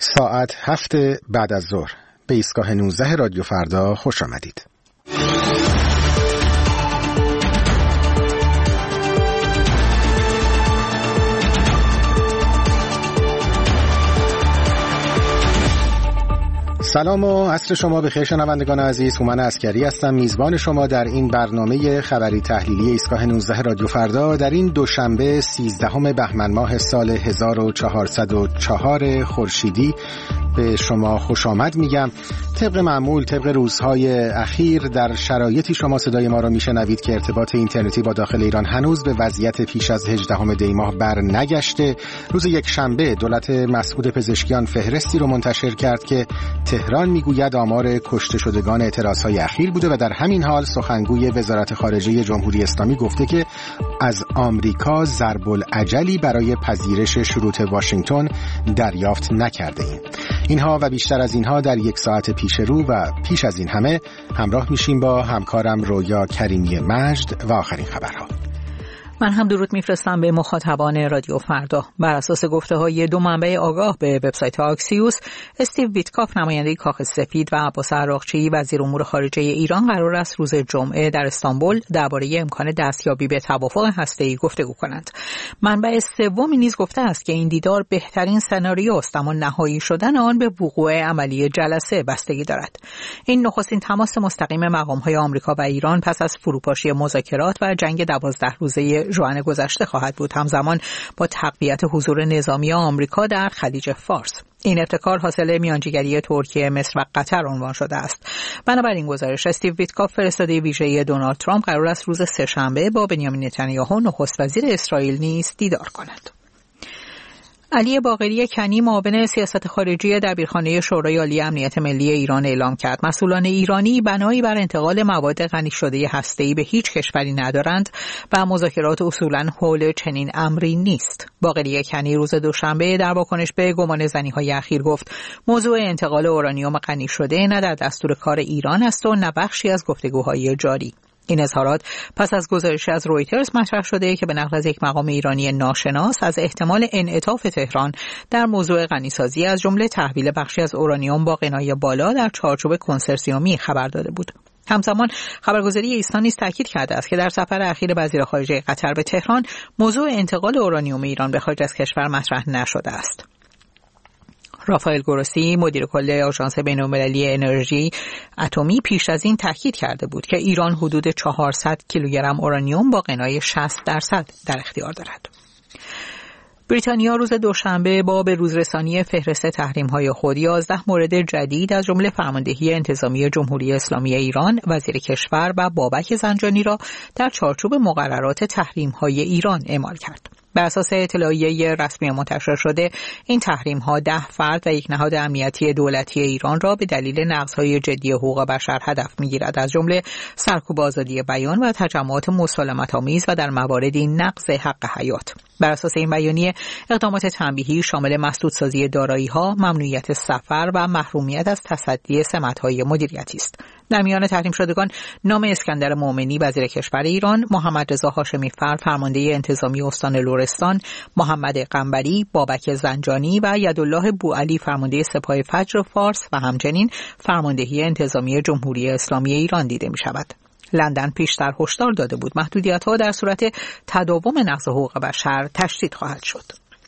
ساعت 7 بعد از ظهر به ایستگاه 19 رادیو فردا خوش آمدید. سلام و عصر شما بخیر شنوندگان عزیز. هومن عسکری هستم، میزبان شما در این برنامه خبری تحلیلی ایستگاه 19 رادیو فردا در این دوشنبه 13 بهمن ماه سال 1404 خورشیدی به شما خوش آمد میگم. طبق معمول، طبق روزهای اخیر در شرایطی شما صدای ما را میشنوید که ارتباط اینترنتی با داخل ایران هنوز به وضعیت پیش از 18 دی ماه بر نگشته. روز یک شنبه دولت مسعود پزشکیان فهرستی رو منتشر کرد که تهران میگوید آمار کشته شدگان اعتراضهای اخیر بوده و در همین حال سخنگوی وزارت خارجه جمهوری اسلامی گفته که از آمریکا ضرب الاجلی برای پذیرش شروط واشنگتن دریافت نکرده ایم. اینها و بیشتر از اینها در یک ساعت پیش رو و پیش از این همه همراه میشیم با همکارم رویا کریمی مجد و آخرین خبرها. من هم درود میفرستم به مخاطبان رادیو فردا. بر اساس گفته‌های دو منبع آگاه به وبسایت آکسیوس، استیو ویتکاف نماینده کاخ سفید و عباس عراقچی وزیر امور خارجه ایران قرار است روز جمعه در استانبول درباره امکان دستیابی به توافق هسته‌ای گفتگو کنند. منبع سومی نیز گفته است که این دیدار بهترین سناریوست، اما نهایی شدن آن به وقوع عملی جلسه بستگی دارد. این نخستین تماس مستقیم مقام‌های آمریکا و ایران پس از فروپاشی مذاکرات و جنگ 12 روزه ژوئن گذشته خواهد بود، همزمان با تقویت حضور نظامی آمریکا در خلیج فارس. این ابتکار حاصل میانجیگری ترکیه، مصر و قطر عنوان شده است. بنابراین گزارش استیو ویتکاف فرستاده ویژه دونالد ترامپ قرار است روز سه‌شنبه با بنیامین نتانیاهو نخست وزیر اسرائیل نیز دیدار کند. علی باقری کنی معاون سیاست خارجی دبیرخانه شورای عالی امنیت ملی ایران اعلام کرد مسئولان ایرانی بنایی بر انتقال مواد غنی شده هسته‌ای به هیچ کشوری ندارند و مذاکرات اصولاً حول چنین امری نیست. باقری کنی روز دوشنبه در واکنش به گمانه‌زنی‌های اخیر گفت موضوع انتقال اورانیوم غنی شده نه در دستور کار ایران است و نه بخشی از گفتگوهای جاری. این اظهارات پس از گزارشی از رویترز مطرح شده که به نقل از یک مقام ایرانی ناشناس از احتمال انعطاف تهران در موضوع غنیسازی از جمله تحویل بخشی از اورانیوم با غنای بالا در چارچوب کنسرسیومی خبر داده بود. همزمان خبرگزاری ایسنا نیز تاکید کرده است که در سفر اخیر وزیر خارجه قطر به تهران موضوع انتقال اورانیوم ایران به خارج از کشور مطرح نشده است. رافائل گروسی مدیر کل آژانس بین‌المللی انرژی اتمی پیش از این تاکید کرده بود که ایران حدود 400 کیلوگرم اورانیوم با غنای 60% در اختیار دارد. بریتانیا روز دوشنبه با به روزرسانی فهرست تحریم‌های خود 11 مورد جدید از جمله فرماندهی انتظامی جمهوری اسلامی ایران، وزیر کشور و بابک زنجانی را در چارچوب مقررات تحریم‌های ایران اعمال کرد. بر اساس اطلاعیه رسمی منتشر شده، این تحریم‌ها 10 فرد و یک نهاد امنیتی دولتی ایران را به دلیل نقض‌های جدی حقوق بشر هدف می‌گیرد، از جمله سرکوب آزادی بیان و تجمعات مسالمت‌آمیز و در مواردی نقض حق حیات. بر اساس این بیانیه، اقدامات تنبیهی شامل مسدودسازی دارایی‌ها، ممنوعیت سفر و محرومیت از تصدی سمت‌های مدیریتی است. در میان تحریم شدگان نام اسکندر مومنی وزیر کشور ایران، محمد رضا هاشمی فر فرمانده انتظامی استان لرستان، محمد قنبری، بابک زنجانی و یدالله بوعلی فرمانده سپاه فجر فارس و همچنین فرماندهی انتظامی جمهوری اسلامی ایران دیده می شود. لندن پیشتر هشدار داده بود محدودیت‌ها در صورت تداوم نقض حقوق بشر تشدید خواهد شد.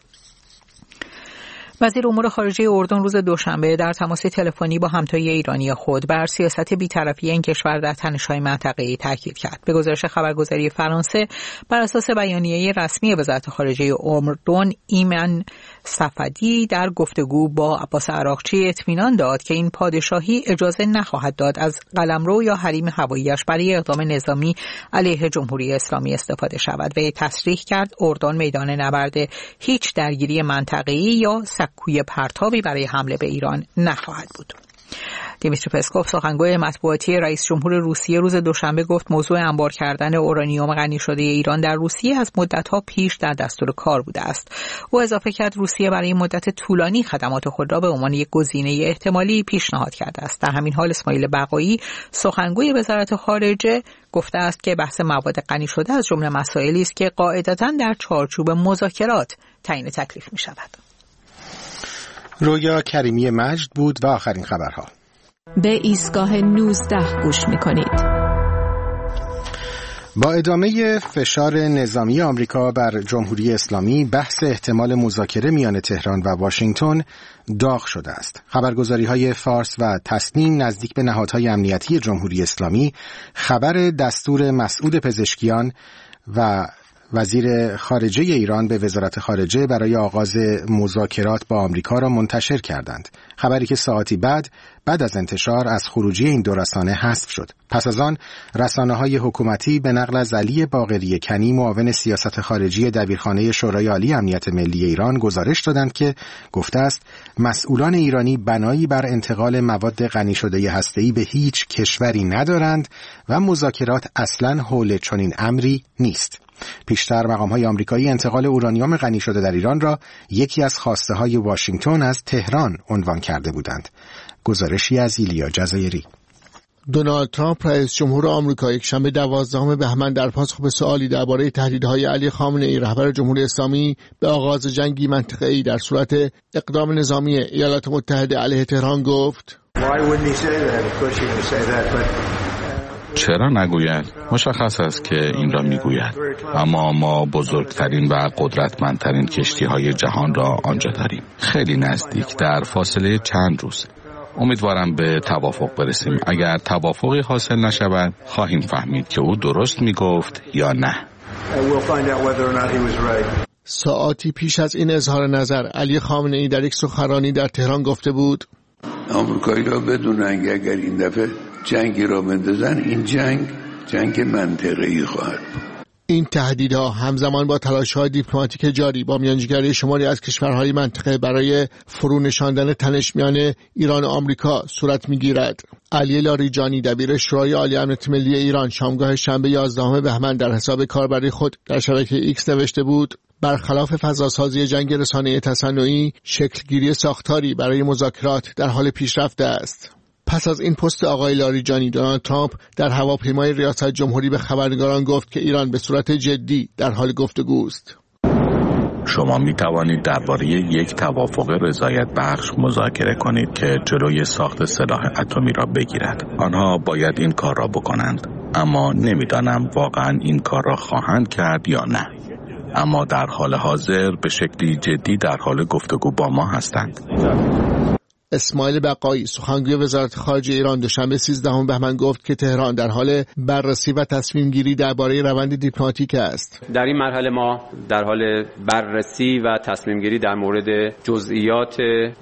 وزیر امور خارجه اردن روز دوشنبه در تماس تلفنی با همتای ایرانی خود بر سیاست بی‌طرفی این کشور در تنش‌های منطقه‌ای تاکید کرد. به گزارش خبرگزاری فرانسه، بر اساس بیانیه رسمی وزارت خارجه اردن، ایمن صفدی در گفتگو با عباس عراقچی اطمینان داد که این پادشاهی اجازه نخواهد داد از قلمرو یا حریم هوایی‌اش برای اقدام نظامی علیه جمهوری اسلامی استفاده شود. وی تصریح کرد اردن میدان نبرد هیچ درگیری منطقه‌ای یا سکوی پرتابی برای حمله به ایران نخواهد بود. دیمیتری پسکوف سخنگوی مطبوعاتی رئیس جمهور روسیه روز دوشنبه گفت موضوع انبار کردن اورانیوم غنی شده ایران در روسیه از مدت‌ها پیش در دستور کار بوده است. او اضافه کرد روسیه برای مدت طولانی خدمات خود را به عنوان یک گزینه احتمالی پیشنهاد کرده است. در همین حال اسماعیل بقایی سخنگوی وزارت خارجه گفته است که بحث مواد غنی شده از جمله مسائلی است که قاعدتاً در چارچوب مذاکرات تعیین تکلیف می‌شود. رویا کریمی مجد بود و آخرین خبرها. به ایستگاه 19 گوش می‌کنید. با ادامه فشار نظامی آمریکا بر جمهوری اسلامی، بحث احتمال مذاکره میان تهران و واشنگتن داغ شده است. خبرگزاری‌های فارس و تسنیم نزدیک به نهادهای امنیتی جمهوری اسلامی خبر دستور مسعود پزشکیان و وزیر خارجه ایران به وزارت خارجه برای آغاز مذاکرات با آمریکا را منتشر کردند. خبری که ساعتی بعد از انتشار از خروجی این دو رسانه حذف شد. پس از آن رسانه‌های حکومتی به نقل از علی باقری کنی، معاون سیاست خارجی دبیرخانه شورای عالی امنیت ملی ایران، گزارش دادند که گفته است مسئولان ایرانی بنایی بر انتقال مواد غنی شده هسته‌ای به هیچ کشوری ندارند و مذاکرات اصلاً حول چنین امری نیست. پیشتر مقام‌های آمریکایی انتقال اورانیوم غنی شده در ایران را یکی از خواسته‌های واشنگتن از تهران عنوان کرده بودند. گزارشی از ایلیا جزایری. دونالد ترامپ رئیس جمهور آمریکا یکشنبه 12 بهمن در پاسخ به سوالی درباره تهدیدهای علی خامنه‌ای رهبر جمهوری اسلامی به آغاز جنگی منطقه‌ای در صورت اقدام نظامی ایالات متحده علیه تهران گفت: چرا نگوید؟ مشخص است که این را میگوید، اما ما بزرگترین و قدرتمندترین کشتی‌های جهان را آنجا داریم، خیلی نزدیک، در فاصله چند روز. امیدوارم به توافق برسیم. اگر توافقی حاصل نشود، خواهیم فهمید که او درست میگفت یا نه. ساعاتی پیش از این اظهار نظر، علی خامنه‌ای در یک سخنرانی در تهران گفته بود: آمریکایی‌ها بدونن که اگر این دفعه جنگی را بندازن، این جنگ منطقه‌ای خواهد بود. این تهدیدها همزمان با تلاش‌های دیپلماتیک جاری با میانجیگری شماری از کشورهای منطقه برای فرو نشاندن تنش میان ایران و آمریکا صورت می‌گیرد. علی لاریجانی دبیر شورای عالی امنیت ملی ایران شامگاه شنبه 11 بهمن در حساب کاربری خود در شبکه ایکس نوشته بود: برخلاف فضاسازی جنگ رسانه‌ای تصنعی، شکلگیری ساختاری برای مذاکرات در حال پیشرفت است. پس از این پست آقای لاریجانی، دونالد ترامپ در هواپیمای ریاست جمهوری به خبرنگاران گفت که ایران به صورت جدی در حال گفتگوست. شما می توانید درباره یک توافق رضایت بخش مذاکره کنید که جلوی ساخت سلاح اتمی را بگیرد. آنها باید این کار را بکنند، اما نمیدانم واقعا این کار را خواهند کرد یا نه. اما در حال حاضر به شکلی جدی در حال گفتگو با ما هستند. اسماعیل بقایی سخنگوی وزارت خارجه ایران دوشنبه 13 بهمن گفت که تهران در حال بررسی و تصمیم گیری درباره روند دیپلماتیک است. در این مرحله ما در حال بررسی و تصمیم گیری در مورد جزئیات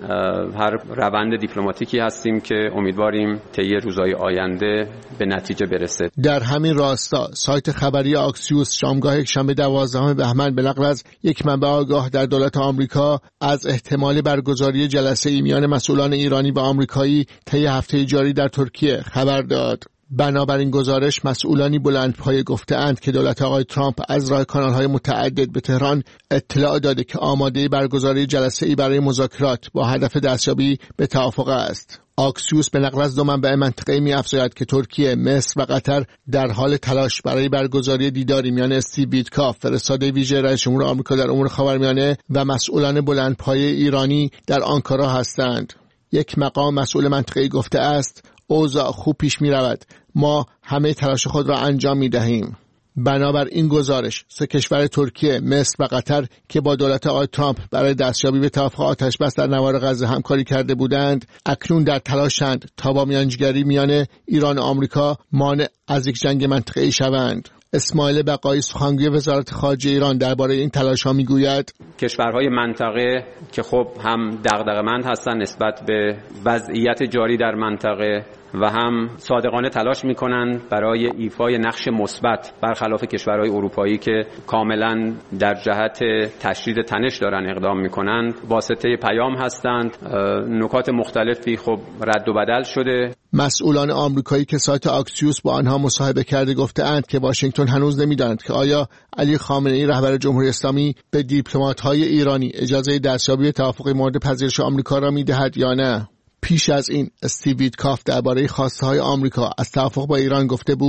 هر روند دیپلماتیکی هستیم که امیدواریم طی روزهای آینده به نتیجه برسه. در همین راستا سایت خبری آکسیوس شامگاه یکشنبه 12 بهمن به نقل از یک منبع آگاه در دولت آمریکا از احتمال برگزاری جلسه میان مسئولان ایرانی و آمریکایی طی هفته جاری در ترکیه خبر داد. بنابراین گزارش مسئولانی بلندپایه گفته‌اند که دولت آقای ترامپ از راه کانال‌های متعدد به تهران اطلاع داده که آماده برگزاری جلسه‌ای برای مذاکرات با هدف دستیابی به توافق است. آکسیوس به نقل از دو منبع منطقه‌ای می‌افزاید که ترکیه، مصر و قطر در حال تلاش برای برگزاری دیداری میان استیو بیتکاف، فرستاده ویژه رئیس جمهور آمریکا در امور خاورمیانه و مسئولان بلندپایه ایرانی در آنکارا هستند. یک مقام مسئول منطقه‌ای گفته است: اوضاع خوب پیش می‌رود. ما همه تلاش خود را انجام می‌دهیم. بنابر این گزارش، سه کشور ترکیه، مصر و قطر که با دولت آقای ترامپ برای دستیابی به توافق آتش‌بس در نوار غزه همکاری کرده بودند، اکنون در تلاشند تا با میانجیگری میان ایران و آمریکا مانع از یک جنگ منطقه‌ای شوند. اسماعیل بقایی سخنگوی وزارت خارجه ایران درباره این تلاش‌ها میگوید: کشورهای منطقه که خب هم دغدغه‌مند هستند نسبت به وضعیت جاری در منطقه و هم صادقانه تلاش می‌کنند برای ایفای نقش مثبت برخلاف کشورهای اروپایی که کاملاً در جهت تشدید تنش دارن اقدام می‌کنند، واسطه پیام هستند. نکات مختلفی خب رد و بدل شده. مسئولان آمریکایی که سایت آکسیوس با آنها مصاحبه کرده گفته‌اند که واشنگتن هنوز نمی‌داند که آیا علی خامنه‌ای رهبر جمهوری اسلامی به دیپلمات‌های ایرانی اجازه دستیابی به توافق مورد پذیرش آمریکا را می‌دهد یا نه. پیش از این استیو ویتکاف درباره خواسته‌های آمریکا از توافق با ایران گفته بود: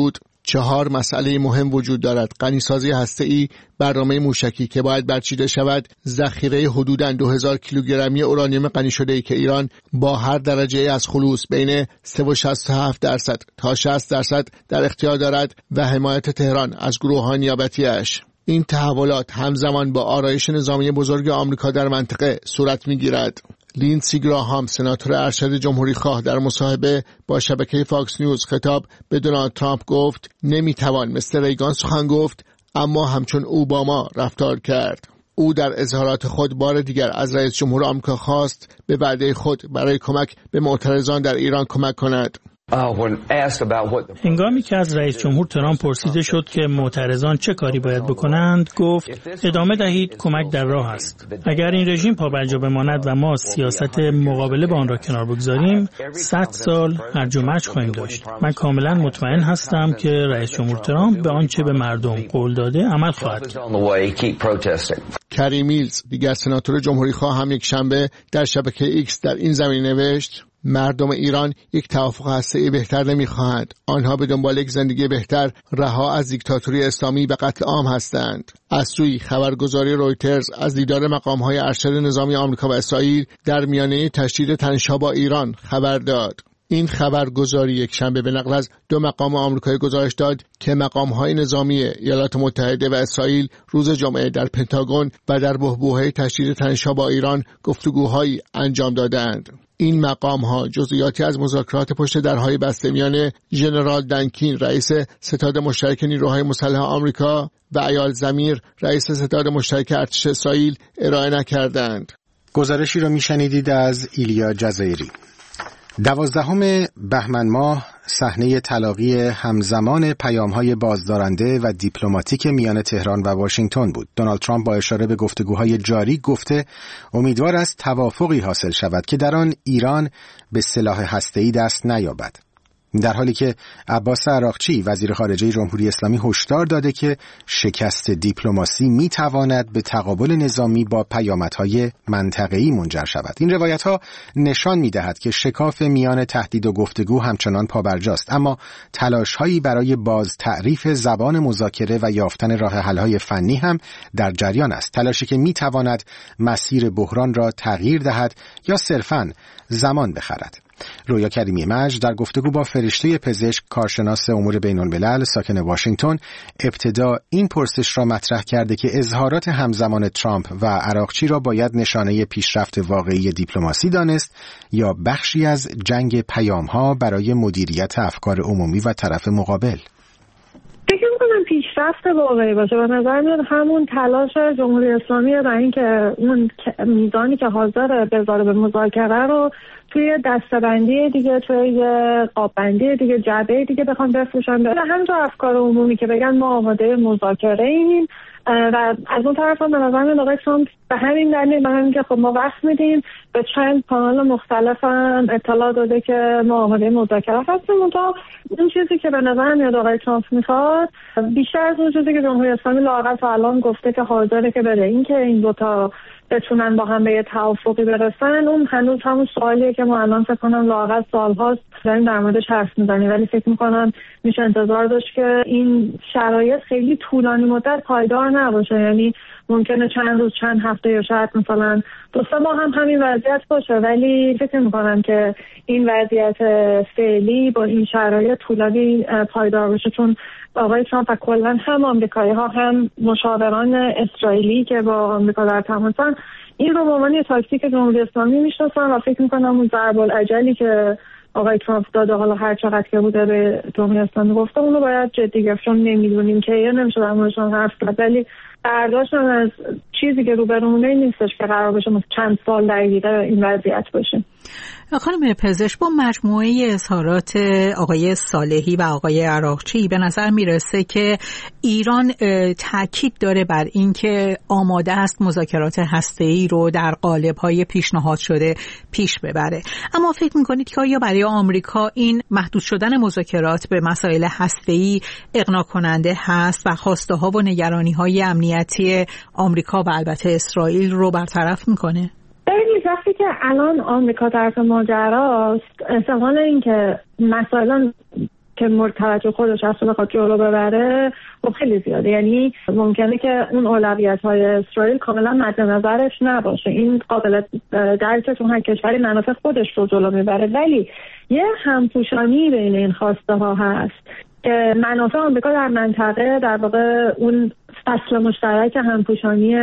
4 مسئله مهم وجود دارد: غنیسازی هسته‌ای، برنامه موشکی که باید برچیده شود، ذخیره حدوداً 2000 کیلوگرمی اورانیوم غنی شده‌ای که ایران با هر درجه از خلوص بین 3.67% تا 60% در اختیار دارد و حمایت تهران از گروه‌های نیابتی‌اش. این تحولات همزمان با آرایش نظامی بزرگ آمریکا در منطقه صورت می‌گیرد. لیندسی گراهام، سناتور ارشد جمهوری‌خواه، در مصاحبه با شبکه فاکس نیوز خطاب به دونالد ترامپ گفت نمیتوان مثل ریگان سخن گفت اما همچون اوباما رفتار کرد. او در اظهارات خود بار دیگر از رئیس جمهور آمریکا خواست به وعده خود برای کمک به معترضان در ایران کمک کند. هنگامی که از رئیس جمهور ترامپ پرسیده شد که معترضان چه کاری باید بکنند، گفت ادامه دهید، کمک در راه است. اگر این رژیم پابرجا بماند و ما سیاست مقابله با آن را کنار بگذاریم، 100 سال هرج و مرج خواهیم داشت. من کاملا مطمئن هستم که رئیس جمهور ترامپ به آنچه به مردم قول داده عمل خواهد کرد. کری میلز، دیگر سناتور جمهوری‌خواه، هم یک شنبه در شبکه ایکس در این زمینه نوشت: مردم ایران یک توافق هسته‌ای بهتر نمی‌خواهند. آنها به دنبال یک زندگی بهتر، رها از دیکتاتوری اسلامی و قتل عام هستند. از سوی خبرگزاری رویترز از دیدار مقام‌های ارشد نظامی آمریکا و اسرائیل در میانه تشدید تنش‌ها با ایران خبر داد. این خبرگزاری یک شنبه به نقل از 2 مقام آمریکایی گزارش داد که مقام‌های نظامی ایالات متحده و اسرائیل روز جمعه در پنتاگون و در بحبوحه تشدید تنش‌ها با ایران گفتگوهایی انجام دادند. این مقام‌ها جزئیاتی از مذاکرات پشت درهای بسته میان ژنرال دنکین، رئیس ستاد مشترک نیروهای مسلح آمریکا، و ایال زمیر، رئیس ستاد مشترک ارتش اسرائیل ارائه نکردند. گزارشی رو میشنیدید از ایلیا جزایری. 12 بهمن ماه صحنه تلاقی همزمان پیام‌های بازدارنده و دیپلماتیک میان تهران و واشنگتن بود. دونالد ترامپ با اشاره به گفتگوهای جاری گفته امیدوار است توافقی حاصل شود که در آن ایران به سلاح هسته‌ای دست نیابد. در حالی که عباس عراقچی وزیر خارجه جمهوری اسلامی هشدار داده که شکست دیپلماسی میتواند به تقابل نظامی با پیامدهای منطقه‌ای منجر شود. این روایت‌ها نشان می‌دهد که شکاف میان تهدید و گفتگو همچنان پابرجاست، اما تلاش‌هایی برای باز تعریف زبان مذاکره و یافتن راه حل‌های فنی هم در جریان است. تلاشی که میتواند مسیر بحران را تغییر دهد یا صرفاً زمان بخرد. رویا کریمی مجد در گفتگو با فرشته پزشک، کارشناس امور بین‌الملل ساکن واشنگتن، ابتدا این پرسش را مطرح کرده که اظهارات همزمان ترامپ و عراقچی را باید نشانه پیشرفت واقعی دیپلماسی دانست یا بخشی از جنگ پیام‌ها برای مدیریت افکار عمومی و طرف مقابل. فکر می‌کنم پیشرفت واقعی باشه. به نظر میاد همون تلاش جمهوری اسلامی برای اینکه اون میزانی که حاضر بذاره به مذاکره رو توی دسته‌بندی دیگه، توی قاب‌بندی دیگه، جعبه دیگه بخوام بفروشن، به همینطور افکار عمومی که بگن ما آماده مذاکره ایم. و از اون طرف هم به نظر میاد آقای ترامپ به همین دلیل، به همین که خب ما وقت میدیم، به چند کانال مختلف هم اطلاع داده که ما آماده مذاکره هستیم. اونطور اون چیزی که به نظر میاد آقای ترامپ میخواد بیشتر از اون چیزی که جمهوری اسلامی لااقل تا الان گفته که حاضره که بده، این که این دوتا بتونن با هم به یه توافقی برسن، اون هنوز همون سوالیه که ما الان فکر کنم لااقل سال‌هاست داریم در موردش حرف میزنیم، ولی فکر میکنم میشه انتظار داشت که این شرایط خیلی طولانی مدت پایدار نباشه. یعنی ممکنه چند روز، چند هفته یا شاید مثلا 2-3 ماه هم همین وضعیت باشه، ولی فکر میکنم که این وضعیت فعلی با این شرایط طولانی پایدار باشه، چون آقای ترامپ و کلا هم آمریکایی‌ها هم مشاوران اسرائیلی که با آمریکا در تماسن این رو به عنوان تاکتیک جمهوری اسلامی میشناسن و فکر میکنم اون ضرب العجلی که آقای ترامپ داده، حالا هر چقدر که بوده به جمهوری اسلامی گفته، اونو باید جدی گرفت، چون نمیدونیم که یا نمیشه در موردشون حرف زد، ولی برداشتم از چیزی که روبرومونه نیستش که قرار باشه چند سال درگیر این وضعیت باشیم. خانم پزشک، با مجموعه اظهارات آقای صالحی و آقای عراقچی به نظر میرسه که ایران تاکید داره بر این که آماده است مذاکرات هسته‌ای رو در قالب‌های پیشنهاد شده پیش ببره. اما فکر می‌کنید که آیا برای آمریکا این محدود شدن مذاکرات به مسائل هسته‌ای اقناع کننده هست و خواسته‌ها و نگرانی‌های امنیتی آمریکا و البته اسرائیل رو برطرف می‌کنه؟ وقتی که الان آمریکا طرف ماجراست، احتمال این که مسائل که مورد توجه خودش اصلا بخواد جلو ببره خب خیلی زیاده. یعنی ممکنه که اون اولویت‌های اسرائیل کاملا مد نظرش نباشه. این قابل درکه چون هر کشوری منافع خودش رو جلو میبره، ولی یه همپوشانی بین این خواسته ها هست که منافع آمریکا در منطقه در واقع اون فصل مشترک همپوشانی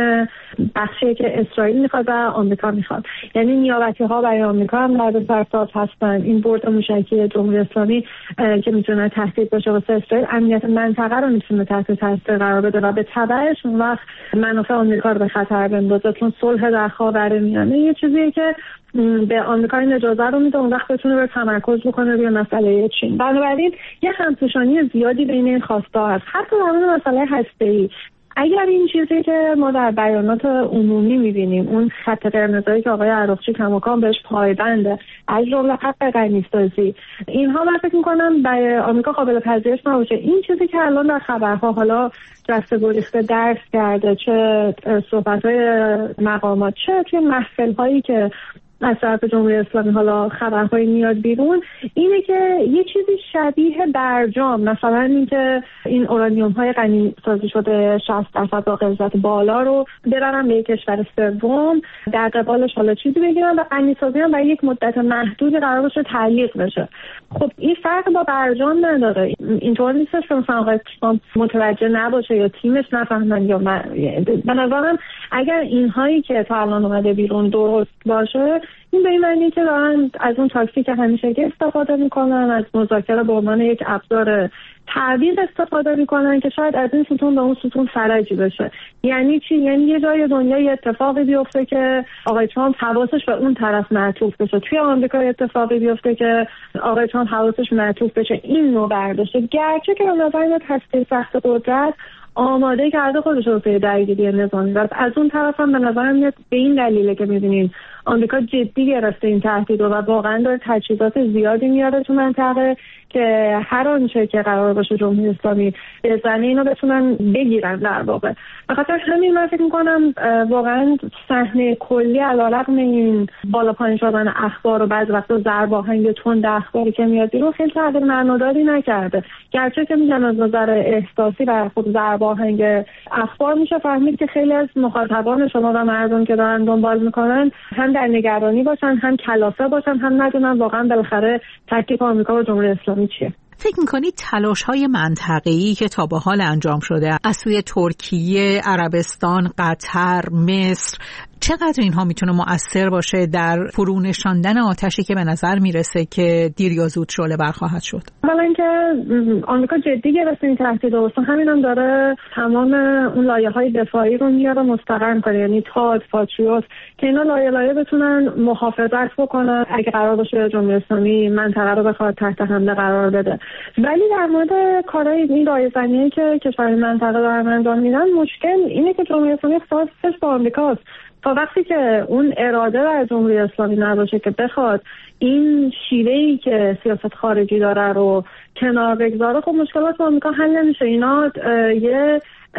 بخشی که اسرائیل میخواد و آمریکا میخواد. یعنی نیابتی ها برای آمریکا هم در سرساز هستن. این برد موشکی جمهوری اسلامی که میتونه تهدید باشه واسه اسرائیل امنیت منطقه رو میتونه تحت تاثیر قرار بده و به تبعش اون وقت منافع آمریکا رو به خطر بندازه، چون صلح در خاورمیانه یه چیزیه که به آمریکا این اجازه رو میده اون وقت بتونه به تمرکز بکنه روی مسئله چین. بنابراین یه همپوشانی زیادی بین این خواسته هست. حتی در مورد مسئله هسته‌ای اگر این چیزی که ما در بیانات عمومی می‌بینیم اون خط قرمزایی که آقای عراقچی کماکان بهش پایبنده از جمله حق غنی‌سازی، اینها من فکر می‌کنم برای آمریکا قابل پذیرش نباشه. این چیزی که الان در خبرها حالا دست گریخته درس کرده، چه صحبت‌های مقامات چه توی محفل‌هایی که از طرف جمهوری اسلامی حالا خبرهایی میاد بیرون، اینه که یه چیزی شبیه برجام، مثلا اینکه این اورانیوم های غنی سازی شده 60% با غلظت بالا رو برن به یک کشور سوم، در قبالش حالا چیزی بگیرن و غنی سازی هم برای یک مدت محدودی قرار باشه تعلیق بشه. خب این فرق با برجام نداره. اینطور نیستش که مثلا آقای ترامپ متوجه نباشه یا تیمش نفهمن یا به نظرم اگر اینهایی که تا الان اومده بیرون درست باشه، این به این معنی که دارن از اون تاکتیک که همیشه استفاده میکنن، از مذاکره به عنوان یک ابزار تعویض استفاده میکنن که شاید از این ستون به اون ستون فرجی بشه. یعنی چی؟ یعنی یه جای دنیا یه اتفاقی بیفته که آقای ترامپ حواسش به اون طرف معطوف بشه، توی آمریکا یه اتفاقی بیفته که آقای ترامپ حواسش معطوف بشه، این نوع برداشته. گرچه که به نظر میاد هسته سخت قدرت آماده کرده خودش رو به درگیری نظامی و از اون طرف هم به نظرم میاد به این دلیله که می‌بینین آمریکا جدی گرفته این تهدید و واقعا داره تجهیزات زیادی میاره تو منطقه که هر آنچه که قرار باشه جمهوری اسلامی بزنه اینو بتونن بگیرن در واقع. به خاطر همین من فکر می‌کنم واقعا صحنه کلی علیرغم این بالا پایین شدن اخبار و بعضی وقتا ضرب آهنگ تند اخباری که میاد بیرون خیلی تغییر معناداری نکرده. گرچه که میگن از نظر احساسی و خود ضرب آهنگ اخبار میشه فهمید که خیلی از مخاطبان شما و مردم که دارن دنبال میکنن هم در نگرانی باشن، هم کلافه باشن، هم ندونن واقعا بالاخره تکلیف آمریکا و جمهوری اسلامی چیه. فکر میکنید تلاش‌های منطقه‌ای که تا به حال انجام شده از سوی ترکیه، عربستان، قطر، مصر چقدر اینها میتونه مؤثر باشه در فرو نشاندن آتشی که به نظر میرسه که دیر یا زود شعله برخواهد شد؟ اولا اینکه آمریکا جدی گرفته این تهدید و همین هم داره تمام اون لایه‌های دفاعی رو میاره مستقر کنه، یعنی تاد، پاتریوت، که اینا لایه بتونن محافظت بکنن اگه قرار باشه جمهوری اسلامی منطقه رو بخواد تحت حمله قرار بده. ولی در مورد کارهای این رایزنی که کشورهای منطقه دارن انجام میدن، مشکل اینه که جمهوری اسلامی اختصاصش با آمریکاست. تا وقتی که اون اراده در جمهوری اسلامی نباشه که بخواد این شیوهی که سیاست خارجی داره رو کنار بگذاره، خب مشکلات با آمریکا حل نمیشه. اینا یه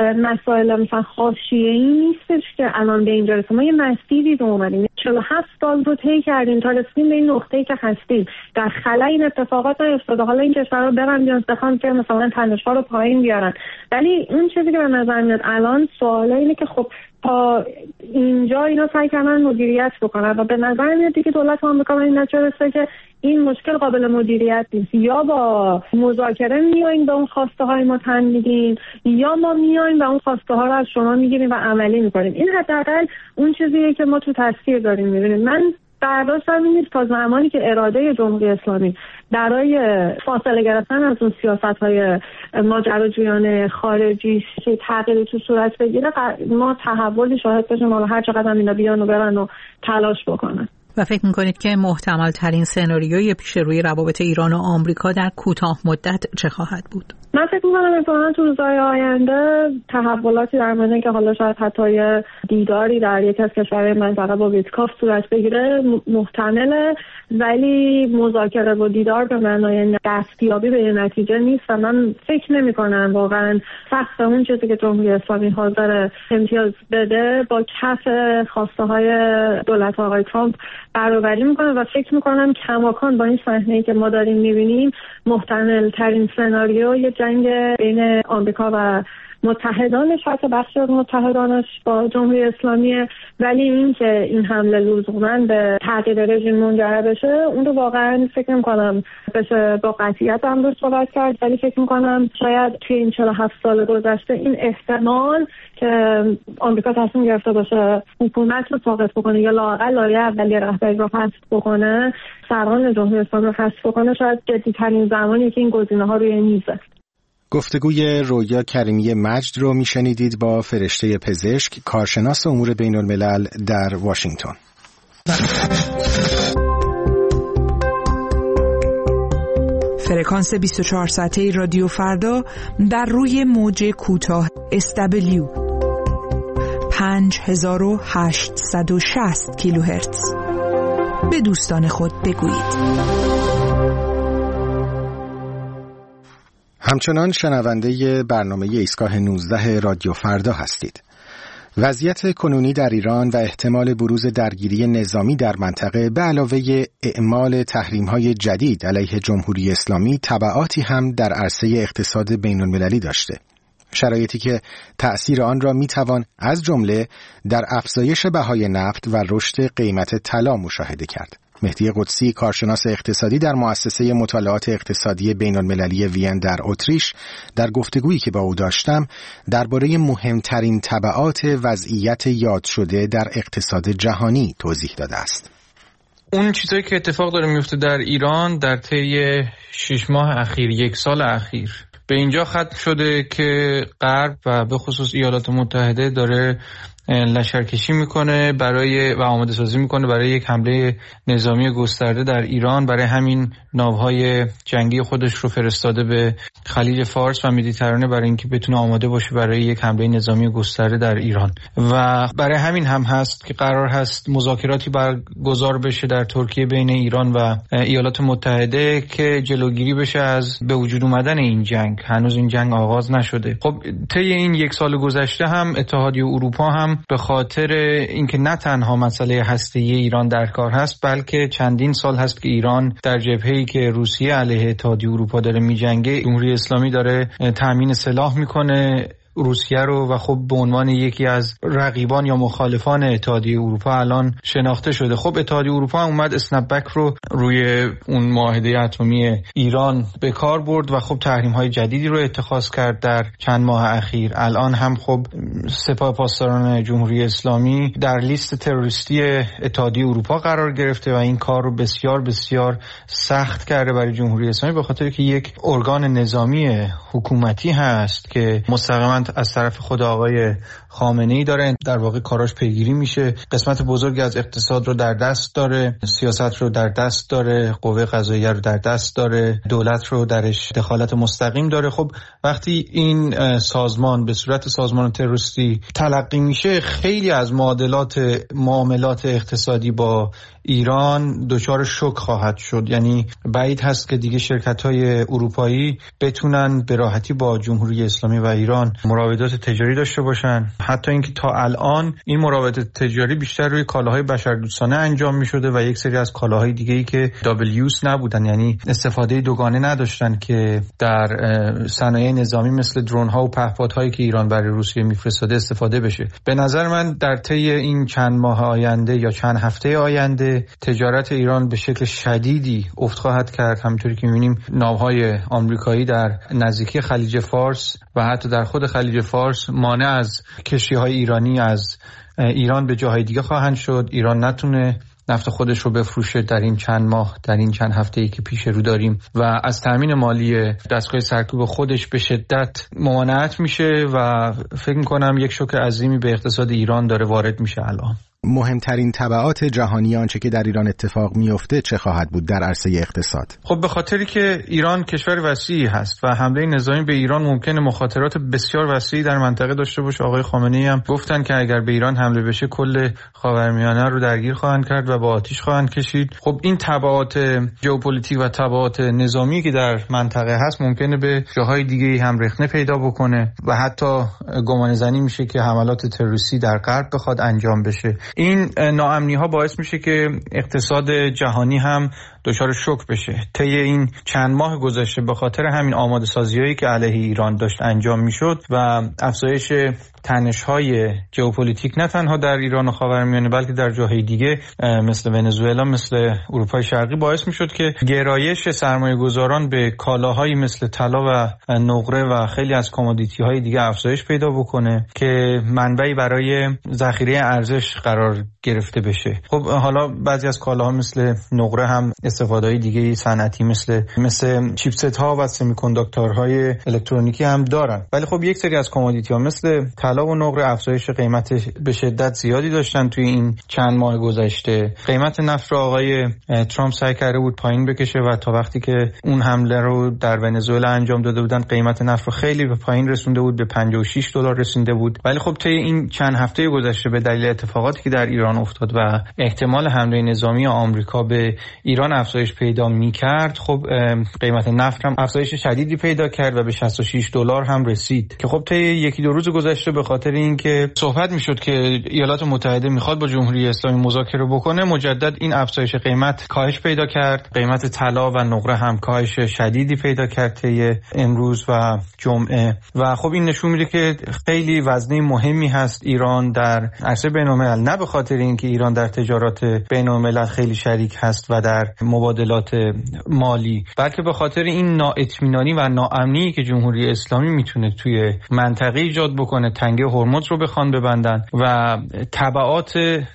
مسائل مثلا حاشیه‌ای نیستش که الان به اینجا رسیم. ما یه مسیری رو اومدیم 47 سال رو طی کردیم تا رسیدیم به این نقطه‌ای که هستیم. در خلا این اتفاقات نیفتاده. حالا این کشورها برن بیان بخوان که مثلا تنش‌ها رو پایین بیارن، ولی اون چیزی که به نظر میاد الان سوال اینه که خب تا اینجا اینا سعی کردن مدیریت بکنن و به نظر میاد که دولت آمریکا به این نتیجه رسیده که این مشکل قابل مدیریت نیست. یا با مذاکره میایم به اون خواسته های ما تن میدیم، یا ما میایم و اون خواسته ها رو از شما میگیریم و عملی میکنیم. این حداقل اون چیزیه که ما تو تصویر داریم میبینیم. من برداشتم این نیست تا زمانی که اراده جمهوری اسلامی برای فاصله گرفتن از اون سیاست‌های ماجراجویانه خارجی تغییری تو صورت بگیره، ما تحولی شاهد بشیم و هر چقدر هم اینا بیان و برن و تلاش بکنن. و فکر میکنید که محتمل ترین سناریوی پیش روی روابط ایران و آمریکا در کوتاه مدت چه خواهد بود؟ من فکر می‌کنم مثلا تو روزهای آینده تحولاتی در مورد که حالا شاید حتی یه دیداری در یک از کشورهای منطقه با ویتکاف صورت بگیره محتمله، ولی مذاکره و دیدار به معنای دستیابی به یه نتیجه نیست و من فکر نمی‌کنم واقعا سقف اون چیزی که جمهوری اسلامی حاضر امتیاز بده با کف خواسته‌های دولت آقای ترامپ برابری می‌کنه و فکر می‌کنم کماکان با این صحنه‌ای که ما داریم می‌بینیم محتمل ترین سناریو یه جنگ بین آمریکا و متحدانش، حتی بخشی از متحدانش با جمهوری اسلامیه، ولی این که این حمله لزوما به تغییر رژیم منجر بشه اون رو واقعا فکر نمی‌کنم بشه با قطعیت هم روش صحبت کرد، ولی فکر می‌کنم شاید توی این 47 سال گذشته این احتمال که آمریکا تصمیم گرفته باشه حکومت رو ساقط بکنه یا لااقل لایه اولیه رهبری رو حذف بکنه، سران جمهوری اسلامی رو حذف بکنه، شاید جدی‌ترین زمانی که این گزینه‌ها روی میزه. گفتگوی رویا کریمی مجد رو میشنیدید با فرشته پزشک، کارشناس امور بین الملل در واشنگتن. فرکانس 24 ساعته رادیو فردا در روی موج کوتاه SW 5860 کیلوهرتز. به دوستان خود بگویید. همچنان شنونده برنامه ایستگاه 19 رادیو فردا هستید. وضعیت کنونی در ایران و احتمال بروز درگیری نظامی در منطقه به علاوه اعمال تحریم‌های جدید علیه جمهوری اسلامی تبعاتی هم در عرصه اقتصاد بین‌المللی داشته. شرایطی که تأثیر آن را می‌توان از جمله در افزایش بهای نفت و رشد قیمت طلا مشاهده کرد. مهدی قدسی، کارشناس اقتصادی در مؤسسه مطالعات اقتصادی بین‌المللی وین در اتریش، در گفتگویی که با او داشتم درباره مهمترین تبعات وضعیت یاد شده در اقتصاد جهانی توضیح داده است. اون چیزایی که اتفاق داره میفته در ایران در طی 6 ماه اخیر، 1 سال اخیر، به اینجا ختم شده که غرب و به خصوص ایالات متحده داره لشکرکشی میکنه و آماده سازی میکنه برای یک حمله نظامی گسترده در ایران. برای همین ناوهای جنگی خودش رو فرستاده به خلیج فارس و مدیترانه برای اینکه بتونه آماده باشه برای یک حمله نظامی گسترده در ایران. و برای همین هم هست که قرار هست مذاکراتی برگزار بشه در ترکیه بین ایران و ایالات متحده که جلوگیری بشه از به وجود اومدن این جنگ. هنوز این جنگ آغاز نشده. خب طی این 1 سال گذشته هم اتحادیه اروپا هم به خاطر اینکه نه تنها مسئله هسته‌ای ایران در کار هست، بلکه چندین سال هست که ایران در جبهه‌ای که روسیه علیه اتحادیه اروپا داره می‌جنگه، جمهوری اسلامی داره تأمین سلاح میکنه روسیه رو و خب به عنوان یکی از رقیبان یا مخالفان اتحادیه اروپا الان شناخته شده. خب اتحادیه اروپا هم اومد اسنپ بک رو روی اون معاهده اتمی ایران به کار برد و خب تحریم‌های جدیدی رو اتخاذ کرد در چند ماه اخیر. الان هم خب سپاه پاسداران جمهوری اسلامی در لیست تروریستی اتحادیه اروپا قرار گرفته و این کار رو بسیار بسیار سخت کرده برای جمهوری اسلامی، به خاطر که یک ارگان نظامی حکومتی هست که مستقیما از طرف خود آقای خامنه‌ای داره در واقع کاراش پیگیری میشه. قسمت بزرگی از اقتصاد رو در دست داره، سیاست رو در دست داره، قوه قضاییه رو در دست داره، دولت رو درش دخالت مستقیم داره. خب وقتی این سازمان به صورت سازمان تروریستی تلقی میشه، خیلی از معاملات اقتصادی با ایران دچار شوک خواهد شد. یعنی بعید هست که دیگه شرکت‌های اروپایی بتونن به راحتی با جمهوری اسلامی و ایران مراودات تجاری داشته باشن. حتی اینکه تا الان این مراودات تجاری بیشتر روی کالاهای بشردوستانه انجام می‌شده و یک سری از کالاهای دیگه‌ای که دابل یوز نبودن، یعنی استفاده دوگانه نداشتن، که در صنایع نظامی مثل درون‌ها و پهپادهایی که ایران برای روسیه می‌فرستاده استفاده بشه. به نظر من در طی این چند ماه آینده یا چند هفته آینده تجارت ایران به شکل شدیدی افت خواهد کرد. همونطوری که می‌بینیم ناوهای آمریکایی در نزدیکی خلیج فارس و حتی در خود خلیج فارس مانع از کشتی‌های ایرانی از ایران به جاهای دیگه خواهند شد. ایران نتونه نفت خودش رو بفروشه در این چند ماه، در این چند هفته‌ای که پیش رو داریم، و از تامین مالی دستگاه سرکوب خودش به شدت ممانعت میشه و فکر می‌کنم یک شوک عظیمی به اقتصاد ایران داره وارد میشه الان. مهمترین تبعات جهانی آنچه که در ایران اتفاق میفته چه خواهد بود در عرصه اقتصاد؟ خب به خاطری که ایران کشور وسیعی هست و حمله نظامی به ایران ممکنه مخاطرات بسیار وسیعی در منطقه داشته باشه. آقای خامنه‌ای هم گفتن که اگر به ایران حمله بشه کل خاورمیانه رو درگیر خواهند کرد و با آتش خواهند کشید. خب این تبعات ژئوپلیتیک و تبعات نظامی که در منطقه هست ممکنه به جاهای دیگه هم رخنه پیدا بکنه و حتی گمانه‌زنی میشه که حملات تروریستی در غرب بخواد انجام بشه. این ناامنی‌ها باعث میشه که اقتصاد جهانی هم دچار شوک بشه. طی این چند ماه گذشته به خاطر همین آماده سازی‌هایی که علیه ایران داشت انجام میشد و افزایش تنش‌های ژئوپلیتیک نه تنها در ایران و خاورمیانه بلکه در جاهای دیگه مثل ونزوئلا، مثل اروپای شرقی باعث میشد که گرایش سرمایه‌گذاران به کالاهایی مثل طلا و نقره و خیلی از کامودیتی‌های دیگه افزایش پیدا بکنه که منبعی برای ذخیره ارزش قرار گرفته بشه. خب حالا بعضی از کالاها مثل نقره هم استفاده‌های دیگه صنعتی مثل چیپست ها و سمی‌کانداکتورهای الکترونیکی هم دارن. ولی خب یک سری از کامودیتی‌ها مثل طلا و نقره افزایش قیمت به شدت زیادی داشتن توی این چند ماه گذشته. قیمت نفت رو آقای ترامپ سعی کرده بود پایین بکشه و تا وقتی که اون حمله رو در ونزوئلا انجام داده بودن قیمت نفت رو خیلی به پایین رسونده بود، به $56 رسیده بود. ولی خب طی این چند هفته گذشته به دلیل اتفاقاتی که در ایران افتاد و احتمال حمله نظامی آمریکا به ایران افزایش پیدا می‌کرد، خب قیمت نفت هم افزایش شدیدی پیدا کرد و به $66 هم رسید که خب طی یکی دو روز گذشته به خاطر اینکه صحبت میشد که ایالات متحده میخواد با جمهوری اسلامی مذاکره بکنه، مجدد این افزایش قیمت کاهش پیدا کرد. قیمت طلا و نقره هم کاهش شدیدی پیدا کرد طی امروز و جمعه و خب این نشون میده که خیلی وزنه مهمی هست ایران در عرصه بین‌الملل، نه به خاطر اینکه ایران در تجارت بین‌الملل خیلی شریک هست و در مبادلات مالی، بلکه به خاطر این نااطمینانی و ناامنی که جمهوری اسلامی میتونه توی منطقه ایجاد بکنه. تنگه هرمز رو بخوان ببندن و تبعات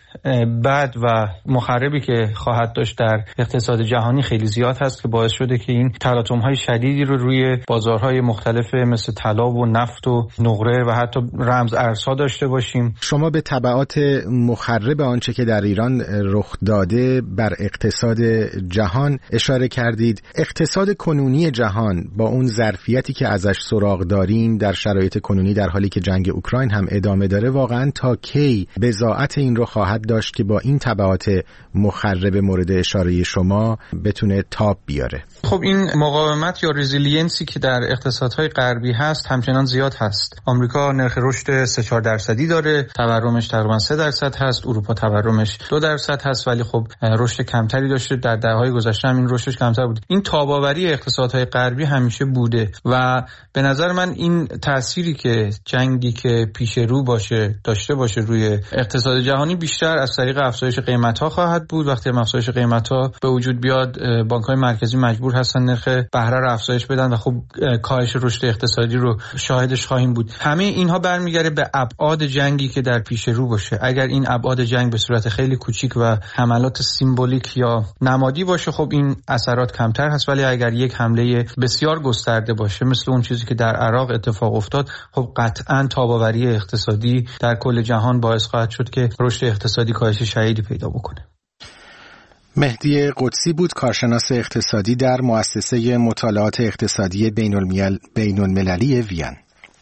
بد و مخربی که خواهد داشت در اقتصاد جهانی خیلی زیاد هست که باعث شده که این تلاطم‌های شدیدی رو روی بازارهای مختلف مثل طلا و نفت و نقره و حتی رمز ارزها داشته باشیم. شما به تبعات مخرب آنچه که در ایران رخ داده بر اقتصاد جهان اشاره کردید. اقتصاد کنونی جهان با اون ظرفیتی که ازش سراغ داریم در شرایط کنونی در حالی که جنگ اوکراین هم ادامه داره، واقعا تا کی بضاعت این رو خواهد داشت که با این تبعات مخرب مورد اشاره شما بتونه تاب بیاره؟ خب این مقاومت یا رزیلینسی که در اقتصادهای غربی هست همچنان زیاد هست. آمریکا نرخ رشد 3-4% داره، تورمش تقریبا 3% هست، اروپا تورمش 2% هست، ولی خب رشد کمتری داشته. در دهه‌های گذشته هم این رشدش کمتر بود. این تاب‌آوری اقتصادهای غربی همیشه بوده و به نظر من این تأثیری که جنگی که پیش رو داشته باشه روی اقتصاد جهانی بیشتر از طریق افزایش قیمت‌ها خواهد بود. وقتی افزایش قیمت‌ها به وجود بیاد، بانک‌های مرکزی مجبور هستن نرخ بهره رو افزایش بدن و خب کاهش رشد اقتصادی رو شاهدش خواهیم بود. همه اینها برمیگره به ابعاد جنگی که در پیش رو باشه. اگر این ابعاد جنگ به صورت خیلی کوچیک و حملات سیمبولیک یا نمادی باشه، خب این اثرات کمتر هست، ولی اگر یک حمله بسیار گسترده باشه مثل اون چیزی که در عراق اتفاق افتاد، خب قطعاً تاب‌آوری اقتصادی در کل جهان باعث خواهد شد که رشد اقتصادی کاهش شدیدی پیدا بکنه. مهدی قدسی بود، کارشناس اقتصادی در مؤسسه مطالعات اقتصادی بین‌المللی وین.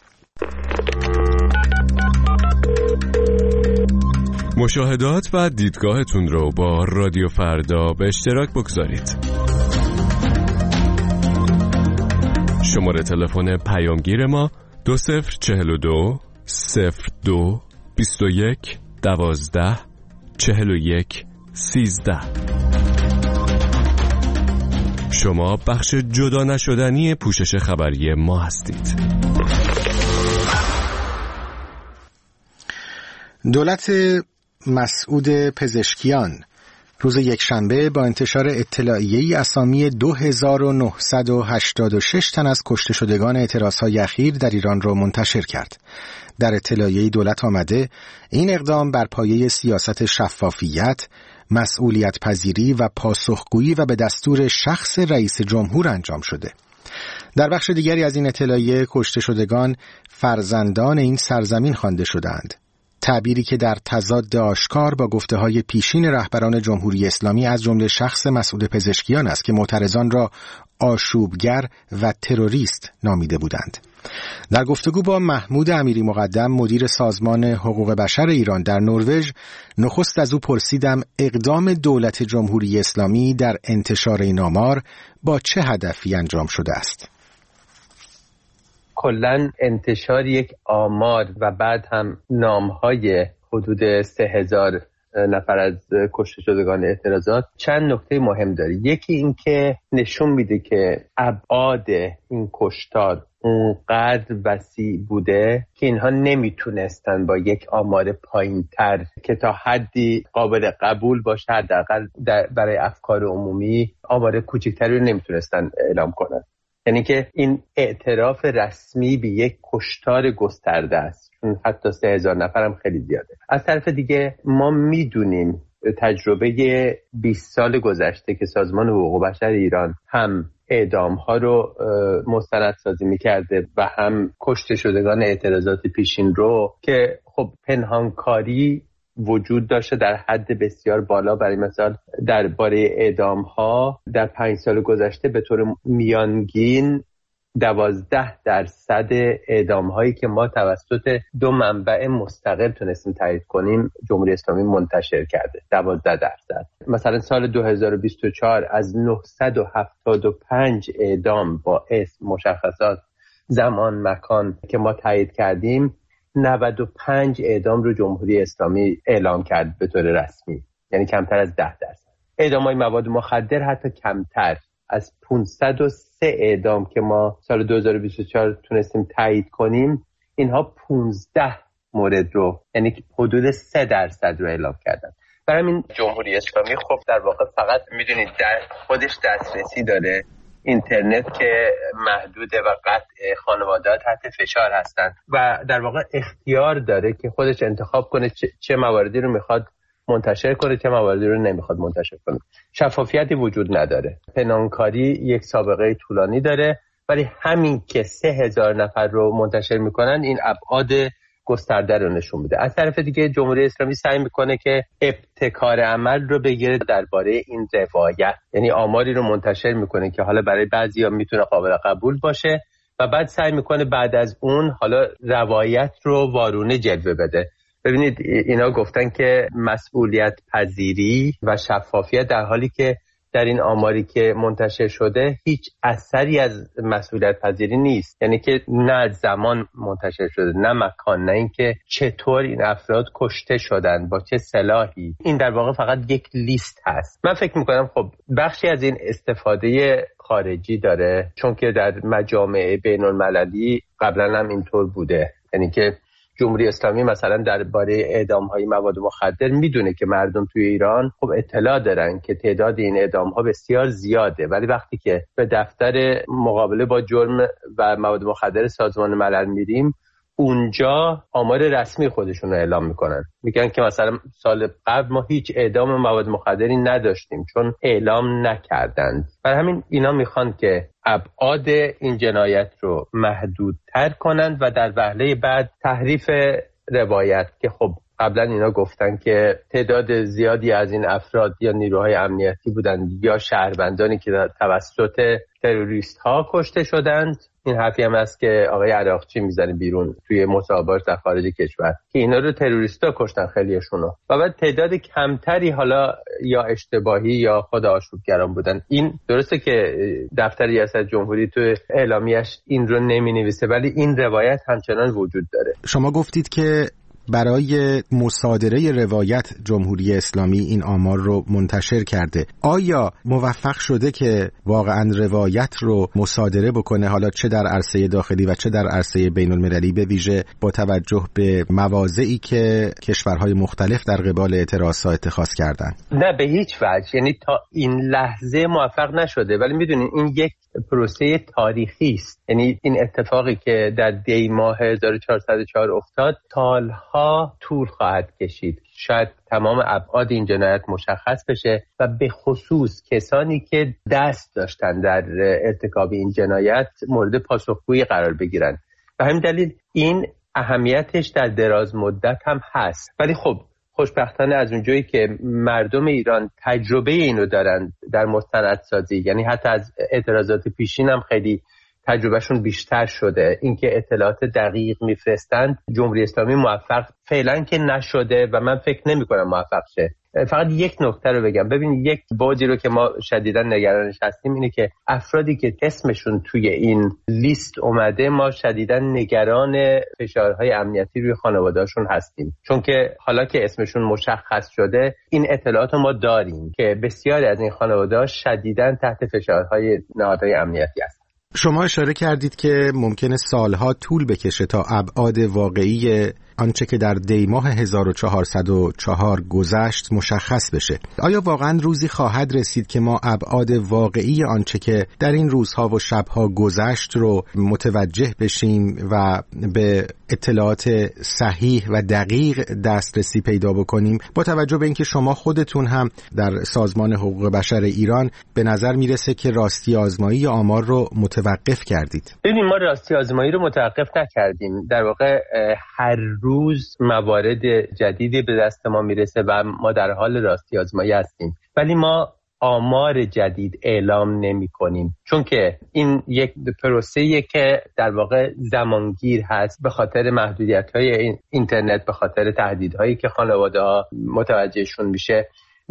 مشاهدات و دیدگاهتون رو با رادیو فردا به اشتراک بگذارید. شماره تلفن پیامگیر ما 2042 02 21 12 41 13. شما بخش جدا نشدنی پوشش خبری ما هستید. دولت مسعود پزشکیان روز یکشنبه با انتشار اطلاعیه‌ای اسامی 2986 تن از کشته شدگان اعتراضهای اخیر در ایران را منتشر کرد. در اطلاعیه دولت آمده این اقدام بر پایه سیاست شفافیت، مسئولیت پذیری و پاسخگویی و به دستور شخص رئیس جمهور انجام شده. در بخش دیگری از این اطلاعیه کشته شدگان فرزندان این سرزمین خوانده شدند. تعبیری که در تضاد آشکار با گفته‌های پیشین رهبران جمهوری اسلامی از جمله شخص مسئول پزشکیان است که معترضان را آشوبگر و تروریست نامیده بودند. در گفتگو با محمود امیری مقدم مدیر سازمان حقوق بشر ایران در نروژ، نخست از او پرسیدم اقدام دولت جمهوری اسلامی در انتشار این آمار با چه هدفی انجام شده است؟ کلاً انتشار یک آمار و بعد هم نام‌های حدود 3000 نفر از کشته شدگان اعتراضات چند نکته مهم داره. یکی این که نشون میده که ابعاد این کشتار اونقدر وسیع بوده که اینها نمیتونستن با یک آمار پایین‌تر که تا حدی قابل قبول باشه حداقل برای افکار عمومی آمار کوچکتری رو نمیتونستن اعلام کنن. یعنی که این اعتراف رسمی به یک کشتار گسترده است، چون حتی 3000 نفر هم خیلی زیاده. از طرف دیگه ما میدونیم تجربه 20 سال گذشته که سازمان حقوق بشر ایران هم اعدام‌ها رو مستندسازی می‌کرده و هم کشته شدگان اعتراضات پیشین رو که خب پنهانکاری وجود داشته در حد بسیار بالا. برای مثال درباره اعدام‌ها در 5 سال گذشته به طور میانگین 12% اعدام‌هایی که ما توسط 2 منبع مستقل تونستیم تایید کنیم جمهوری اسلامی منتشر کرده. 12%. مثلا سال 2024 از 975 اعدام با اسم، مشخصات، زمان، مکان که ما تایید کردیم 95 اعدام رو جمهوری اسلامی اعلام کرد به طور رسمی، یعنی کمتر از 10%. اعدام‌های مواد مخدر حتی کمتر. از 503 اعدام که ما سال 2024 تونستیم تایید کنیم، اینها 15 مورد رو، یعنی حدود 3% رو اعلام کردن. برای همین جمهوری اسلامی خب در واقع فقط میدونید در خودش دسترسی داره، اینترنت که محدوده و قطع خانواده‌ها تحت فشار هستن و در واقع اختیار داره که خودش انتخاب کنه چه مواردی رو میخواد منتشر کنه، چه مواردی رو نمیخواد منتشر کنه. شفافیتی وجود نداره. پنهانکاری یک سابقه طولانی داره، ولی همین که 3000 نفر رو منتشر میکنن این ابعاد گسترده رو نشون میده. از طرف دیگه جمهوری اسلامی سعی میکنه که ابتکار عمل رو بگیره درباره این روایت، یعنی آماری رو منتشر میکنه که حالا برای بعضیا میتونه قابل قبول باشه و بعد سعی میکنه بعد از اون حالا روایت رو وارونه جلوه بده. ببینید اینا گفتن که مسئولیت پذیری و شفافیت، در حالی که در این آماری که منتشر شده هیچ اثری از مسئولیت پذیری نیست. یعنی که نه زمان منتشر شده، نه مکان، نه اینکه چطور این افراد کشته شدن، با چه سلاحی. این در واقع فقط یک لیست هست. من فکر میکنم خب بخشی از این استفاده خارجی داره، چون که در مجامع بین المللی قبلا هم اینطور بوده. یعنی که جمهوری اسلامی مثلا درباره اعدام‌های مواد مخدر میدونه که مردم توی ایران خب اطلاع دارن که تعداد این اعدام‌ها بسیار زیاده، ولی وقتی که به دفتر مقابله با جرم و مواد مخدر سازمان ملل میریم، اونجا آمار رسمی خودشون رو اعلام میکنن. میگن که مثلا سال قبل ما هیچ اعدام مواد مخدری نداشتیم چون اعلام نکردند. برای همین اینا میخوان که ابعاد این جنایت رو محدودتر کنند و در وهله بعد تحریف روایت که خب قبلا اینا گفتن که تعداد زیادی از این افراد یا نیروهای امنیتی بودند یا شهروندانی که توسط تروریست ها کشته شدند. این حرفی هم هست که آقای عراقچی میزنه بیرون توی مصاحبه‌اش در خارج کشور که اینا رو تروریستا کشتن خیلیشونو، و بعد تعداد کمتری حالا یا اشتباهی یا خود آشوبگران بودن. این درسته که دفتر ریاست جمهوری تو اعلامیه‌اش این رو نمی‌نویسه، ولی این روایت همچنان وجود داره. شما گفتید که برای مصادره روایت جمهوری اسلامی این آمار رو منتشر کرده. آیا موفق شده که واقعا روایت رو مصادره بکنه، حالا چه در عرصه داخلی و چه در عرصه بین المللی، به ویژه با توجه به مواضعی که کشورهای مختلف در قبال اعتراضها اتخاذ کردن؟ نه، به هیچ وجه. یعنی تا این لحظه موفق نشده، ولی میدونین این یک پروسه تاریخی است. یعنی این اتفاقی که در دی ماه 1404 افتاد سالها طول خواهد کشید. شاید تمام ابعاد این جنایت مشخص بشه و به خصوص کسانی که دست داشتن در ارتکاب این جنایت مورد پاسخگویی قرار بگیرن. به همین دلیل این اهمیتش در دراز مدت هم هست. ولی خب خوشبختانه از اونجایی که مردم ایران تجربه اینو دارن در مستندسازی، یعنی حتی از اعتراضات پیشین هم خیلی تجربهشون بیشتر شده، اینکه اطلاعات دقیق میفرستند، جمهوری اسلامی موفق فعلا که نشده و من فکر نمی کنم موفق شه. فقط یک نکته رو بگم، ببین یک بودی رو که ما شدیداً نگرانش هستیم اینه که افرادی که اسمشون توی این لیست اومده، ما شدیداً نگران فشارهای امنیتی روی خانواده‌هاشون هستیم، چون که حالا که اسمشون مشخص شده این اطلاعات رو ما داریم که بسیاری از این خانواده‌ها شدیداً تحت فشارهای نهادهای امنیتی هستند. شما اشاره کردید که ممکنه سالها طول بکشه تا ابعاد واقعی آنچه که در دیماه 1404 گذشت مشخص بشه. آیا واقعا روزی خواهد رسید که ما ابعاد واقعی آنچه که در این روزها و شبها گذشت رو متوجه بشیم و به اطلاعات صحیح و دقیق دسترسی پیدا بکنیم، با توجه به اینکه شما خودتون هم در سازمان حقوق بشر ایران به نظر میرسه که راستی آزمایی آمار رو متوقف کردید؟ ببینید ما راستی آزمایی رو متوقف نکردیم. در واقع هر روز موارد جدیدی به دست ما میرسه و ما در حال راستی آزمایی هستیم، ولی ما آمار جدید اعلام نمی کنیم، چون که این یک پروسه‌ایه که در واقع زمانگیر هست به خاطر محدودیت‌های اینترنت، به خاطر تهدیدهایی که خانواده‌ها متوجهشون میشه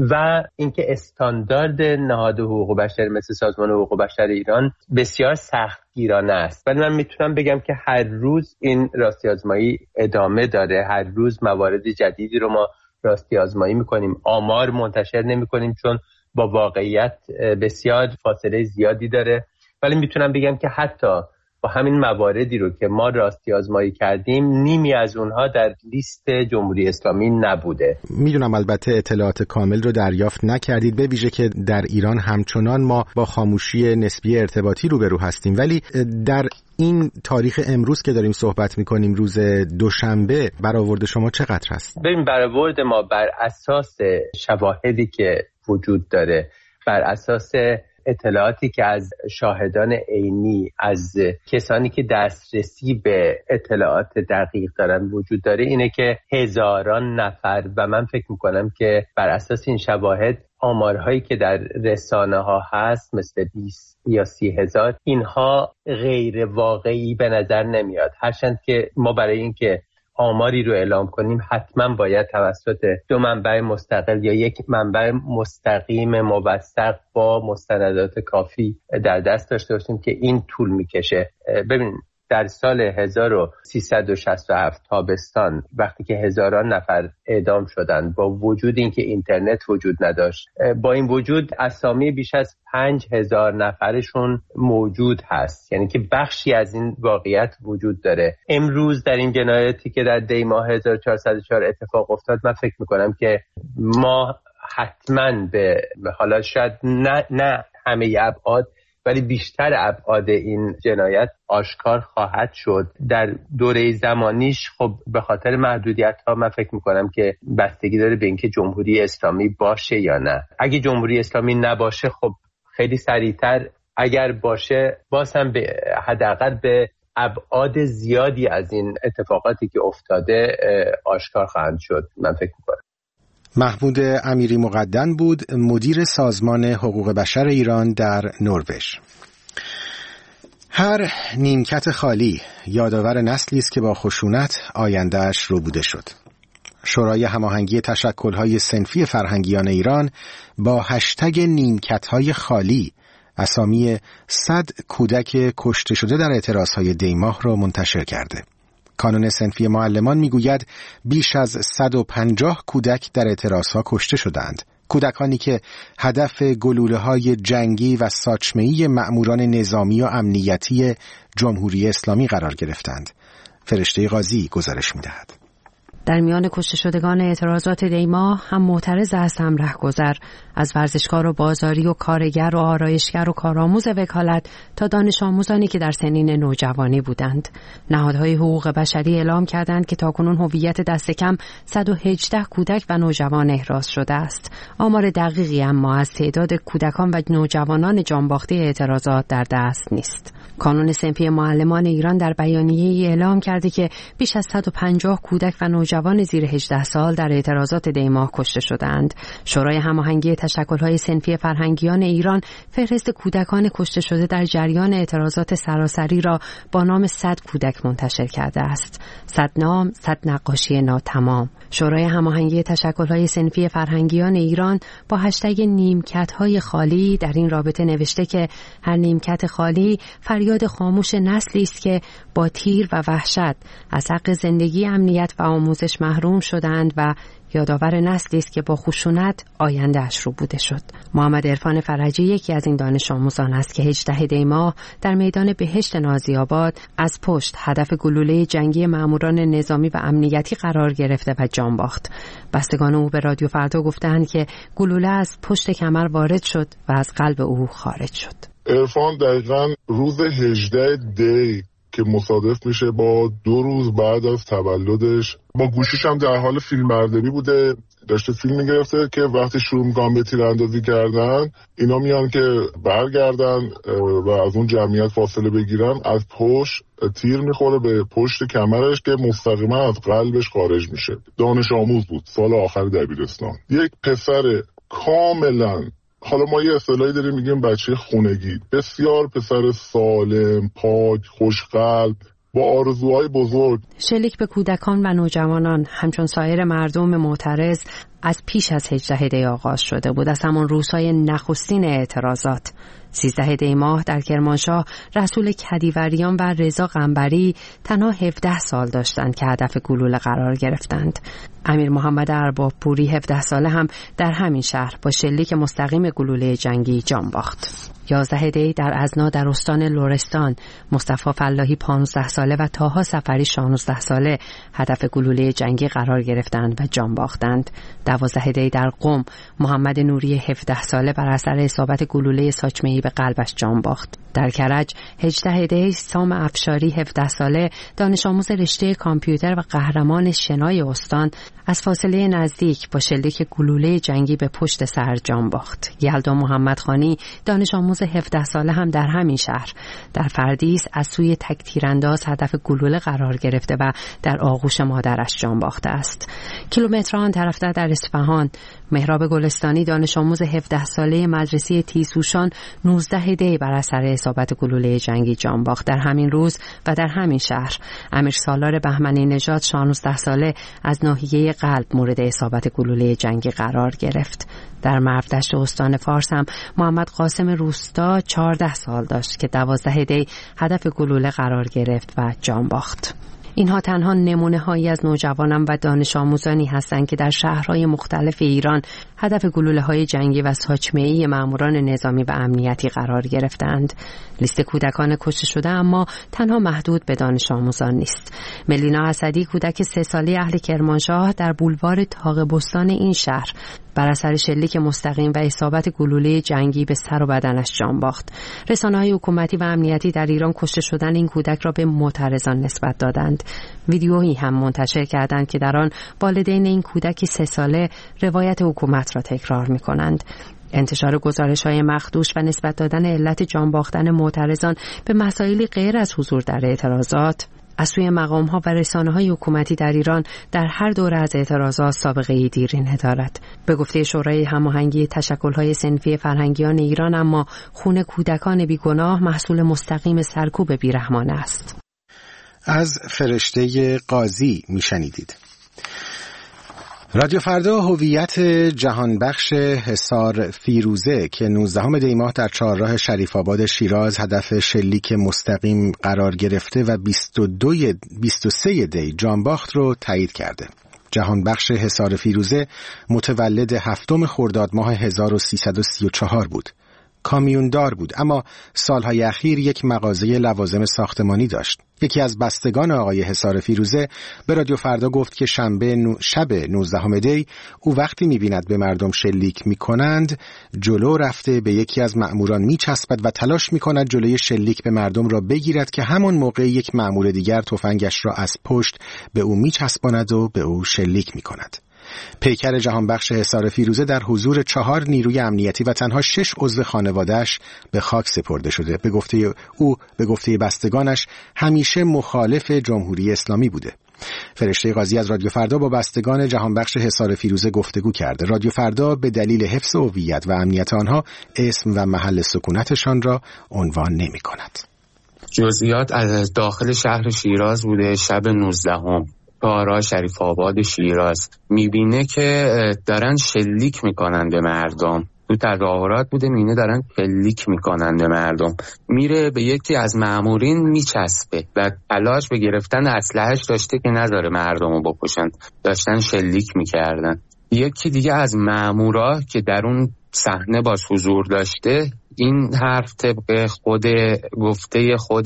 و اینکه استاندارد نهاد حقوق بشر مثل سازمان حقوق بشر ایران بسیار سختگیرانه است. ولی من میتونم بگم که هر روز این راستی آزمایی ادامه داره، هر روز موارد جدیدی رو ما راستی آزمایی میکنیم. آمار منتشر نمیکنیم چون با واقعیت بسیار فاصله زیادی داره، ولی میتونم بگم که حتی با همین مواردی رو که ما راستی آزمایی کردیم، نیمی از اونها در لیست جمهوری اسلامی نبوده. میدونم البته اطلاعات کامل رو دریافت نکردید، به ویژه که در ایران همچنان ما با خاموشی نسبی ارتباطی روبرو هستیم، ولی در این تاریخ امروز که داریم صحبت میکنیم، روز دوشنبه، برآورد شما چقدر هست؟ ببین برآورد ما بر اساس شواهدی که وجود داره، بر اساس اطلاعاتی که از شاهدان عینی، از کسانی که دسترسی به اطلاعات دقیق دارن وجود داره، اینه که هزاران نفر و من فکر میکنم که بر اساس این شواهد آمارهایی که در رسانه ها هست مثل 20 یا 30 هزار، اینها غیر واقعی به نظر نمیاد. هرچند که ما برای اینکه آماری رو اعلام کنیم حتما باید توسط دو منبع مستقل یا یک منبع مستقیم موثق با مستندات کافی در دست داشته باشیم که این طول میکشه. ببین در سال 1367 تابستان وقتی که هزاران نفر اعدام شدند، با وجود اینکه اینترنت وجود نداشت، با این وجود اسامی بیش از 5000 نفرشون موجود هست، یعنی که بخشی از این واقعیت وجود داره. امروز در این جنایتی که در دی ماه 1404 اتفاق افتاد، من فکر میکنم که ما حتما به حالا شاید نه همه ابعاد ولی بیشتر ابعاد این جنایت آشکار خواهد شد. در دوره زمانیش خب به خاطر محدودیت‌ها من فکر می‌کنم که بستگی داره به اینکه جمهوری اسلامی باشه یا نه. اگه جمهوری اسلامی نباشه خب خیلی سریعتر، اگر باشه باز هم به حداقل به ابعاد زیادی از این اتفاقاتی که افتاده آشکار خواهند شد من فکر می‌کنم. محمود امیری مقدم بود، مدیر سازمان حقوق بشر ایران در نروژ. هر نیمکت خالی یادآور نسلی است که با خشونت آینده‌اش ربوده شد. شورای هماهنگی تشکل‌های صنفی فرهنگیان ایران با هشتگ نیمکت‌های خالی اسامی 100 کودک کشته شده در اعتراضهای دیماه را منتشر کرده. کانون صنفی معلمان میگوید بیش از 150 کودک در اعتراضها کشته شدند. کودکانی که هدف گلوله‌های جنگی و ساچمه‌ای مأموران نظامی و امنیتی جمهوری اسلامی قرار گرفتند. فرشته قاضی گزارش می‌دهد. در میان کشته شدگان اعتراضات دیماه هم معترض است هم رهگذر، از ورزشکار و بازاری و کارگر و آرایشگر و کارآموز وکالت تا دانش آموزانی که در سنین نوجوانی بودند. نهادهای حقوق بشری اعلام کردند که تاکنون هویت دست کم 118 کودک و نوجوان احراز شده است. آمار دقیقی اما از تعداد کودکان و نوجوانان جانباخته اعتراضات در دست نیست. کانون صنفی معلمان ایران در بیانیه‌ای اعلام کرده که بیش از 150 کودک و نوجوان زیر 18 سال در اعتراضات دیماه کشته شدند. شورای هماهنگی تشکل‌های صنفی فرهنگیان ایران فهرست کودکان کشته شده در جریان اعتراضات سراسری را با نام 100 کودک منتشر کرده است. 100 نام، 100 نقاشی ناتمام. شورای هماهنگی تشکل‌های صنفی فرهنگیان ایران با هشتگ نیمکت‌های خالی در این رابطه نوشته که هر نیمکت خالی فریاد خاموش نسلی است که با تیر و وحشت از حق زندگی، امنیت و آموزش محروم شدند و یادآور نسلی است که با خشونت آینده‌اش رو بوده شد. محمد عرفان فرجی یکی از این دانش آموزان است که 18 دی ماه در میدان بهشت نازی‌آباد از پشت هدف گلوله جنگی ماموران نظامی و امنیتی قرار گرفته و جان باخت. بستگان او به رادیو فردا گفتند که گلوله از پشت کمر وارد شد و از قلب او خارج شد. عرفان دقیقاً روز 18 دی که مصادف میشه با 2 روز بعد از تولدش، با گوشیش هم در حال فیلم برداری بوده، داشته فیلم میگرفته که وقتی شروع میکنن به تیراندازی کردن، اینا میان که برگردن و از اون جمعیت فاصله بگیرن، از پشت تیر میخوره به پشت کمرش که مستقیما از قلبش خارج میشه. دانش آموز بود، سال آخر دبیرستان، یک پسر کاملا، حالا ما یه اصطلاحی داریم میگیم بچه خونگی، بسیار پسر سالم، پاک، خوشقلب، با آرزوهای بزرگ. شلیک به کودکان و نوجوانان همچون سایر مردم معترض از پیش از 18 دی آغاز شده بود، از همون روزهای نخستین اعتراضات. 13 دی ماه در کرمانشاه رسول کدیوریان و رضا قنبری تنها 17 سال داشتند که هدف گلوله قرار گرفتند. امیر محمد ارباب‌پوری 17 ساله هم در همین شهر با شلیک مستقیم گلوله جنگی جان باخت. 11 دی در ازنا در استان لرستان مصطفی فلاحی 15 ساله و طاها سفری 16 ساله هدف گلوله جنگی قرار گرفتند و جان باختند. 12 دی در قم محمد نوری 17 ساله بر اثر اصابت گلوله ساچمه‌ای به قلبش جان باخت. در کرج 18 دی سام افشاری 17 ساله دانش آموز رشته کامپیوتر و قهرمان شنای استان از فاصله نزدیک با شلیک گلوله جنگی به پشت سر جان باخت. یلدا محمدخانی دانش آموز 17 ساله هم در همین شهر در فردیس از سوی تک تیرانداز هدف گلوله قرار گرفته و در آغوش مادرش جان باخته است. کیلومتران طرفتر در اصفهان مهراب گلستانی دانش آموز 17 ساله مدرسه تیزهوشان 19 دی بر اثر اصابت گلوله جنگی جان باخت. در همین روز و در همین شهر امیر سالار بهمنی نژاد 16 ساله از ناحیه قلب مورد اصابت گلوله جنگی قرار گرفت. در مرودشت استان فارس هم محمد قاسم روستا 14 سال داشت که 12 دی هدف گلوله قرار گرفت و جان باخت. اینها تنها نمونه هایی از نوجوانان و دانش آموزانی هستند که در شهرهای مختلف ایران هدف گلوله های جنگی و ساچمه‌ای ماموران نظامی و امنیتی قرار گرفتند. لیست کودکان کشته شده اما تنها محدود به دانش آموزان نیست. ملینا اسدی کودک 3 ساله اهل کرمانشاه در بولوار طاق بستان این شهر بر اثر شلیک مستقیم و اصابت گلوله جنگی به سر و بدنش جان باخت. رسانه‌های حکومتی و امنیتی در ایران کشته شدن این کودک را به معترضان نسبت دادند. ویدیویی هم منتشر کردند که در آن والدین این کودک 3 ساله روایت حکومت را تکرار می‌کنند. انتشار گزارش‌های مخدوش و نسبت دادن علت جان باختن معترضان به مسائلی غیر از حضور در اعتراضات از سوی مقام‌ها و رسانه‌های حکومتی در ایران در هر دوره از اعتراضات سابقه‌ای دیرینه دارد. به گفته شورای هماهنگی تشکل‌های صنفی فرهنگیان ایران اما خون کودکان بیگناه محصول مستقیم سرکوب بیرحمانه است. از فرشته قاضی میشنیدید. رادیو فردا هویت جهانبخش حصار فیروزه که 19 دی ماه در چهارراه شریف آباد شیراز هدف شلیک مستقیم قرار گرفته و 23 دی جان باخت رو تایید کرده. جهانبخش حصار فیروزه متولد 7 خرداد ماه 1334 بود. کامیوندار بود اما سالهای اخیر یک مغازه لوازم ساختمانی داشت. یکی از بستگان آقای حصار فیروزه به رادیو فردا گفت که شب 19 دی او وقتی می‌بیند به مردم شلیک می‌کنند جلو رفته به یکی از مأموران می‌چسبد و تلاش می‌کند جلوی شلیک به مردم را بگیرد که همان موقع یک مأمور دیگر تفنگش را از پشت به او می‌چسباند و به او شلیک می‌کند. پیکر جهانبخش حصار فیروزه در حضور 4 نیروی امنیتی و تنها 6 عضو خانواده‌اش به خاک سپرده شده. به گفته بستگانش همیشه مخالف جمهوری اسلامی بوده. فرشته قاضی از رادیو فردا با بستگان جهانبخش حصار فیروزه گفتگو کرده. رادیو فردا به دلیل حفظ هویت و امنیت آنها اسم و محل سکونتشان را عنوان نمی‌کند. جزئیات از داخل شهر شیراز بوده. شب 19 کارا شریف آباد شیراز میبینه که دارن شلیک میکنن به مردم. تو تظاهرات بوده، میبینه دارن شلیک میکنن به مردم. میره به یکی از مامورین میچسبه و تلاش به گرفتن اسلحه‌اش داشته که نذاره مردمو بکشن. داشتن شلیک میکردن. یکی دیگه از مامورا که در اون صحنه باش حضور داشته این حرف طبق گفته خود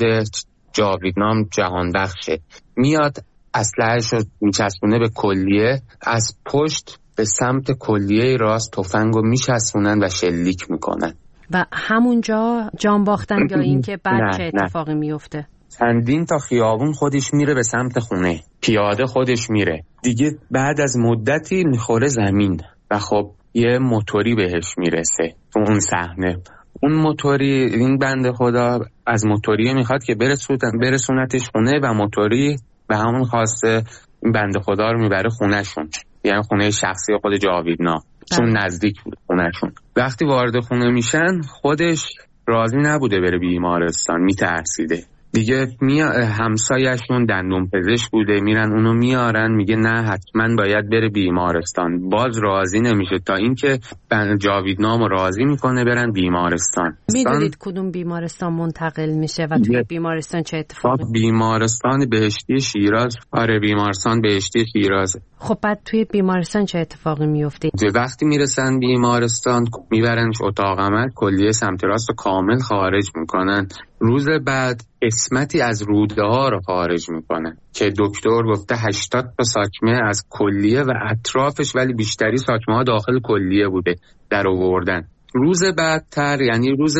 جاویدنام جهانبخشه. میاد اسلحه‌اش رو میچسبونه به کلیه، از پشت به سمت کلیه راست تفنگو میچسبونن و شلیک میکنن. و همونجا جان باختن یا این که بعد چه اتفاقی میفته؟ چندین تا خیابون خودش میره به سمت خونه، پیاده خودش میره دیگه. بعد از مدتی میخوره زمین و خب یه موتوری بهش میرسه تو اون صحنه. اون موتوری، این بنده خدا از موتوری میخواد که برسونتش خونه و موتوری به همون خواسته این بنده خدا رو میبره خونهشون، یعنی خونه شخصی خود جاویدنا، چون نزدیک بود خونهشون. وقتی وارد خونه میشن خودش راضی نبوده بره بیمارستان، میترسیده دیگه. همسایه‌شون دندون پزشک بوده، میرن اونو میارن، میگه نه حتما باید بره بیمارستان. باز راضی نمیشه تا اینکه جاویدنامو راضی میکنه برن بیمارستان. میدونید کدوم بیمارستان منتقل میشه و توی بیمارستان چه اتفاقی؟ بیمارستان بهشتی شیراز. آره بیمارستان بهشتی شیراز. خب بعد توی بیمارستان چه اتفاقی میفته؟ وقتی میرسن بیمارستان میبرنش اتاق عمل، کلیه سمت راست رو کامل خارج میکنن. روز بعد قسمتی از روده ها رو خارج میکنن که دکتر گفته 80 تا ساچمه از کلیه و اطرافش، ولی بیشتری ساچمه ها داخل کلیه بوده در آوردن. روز بعدتر یعنی روز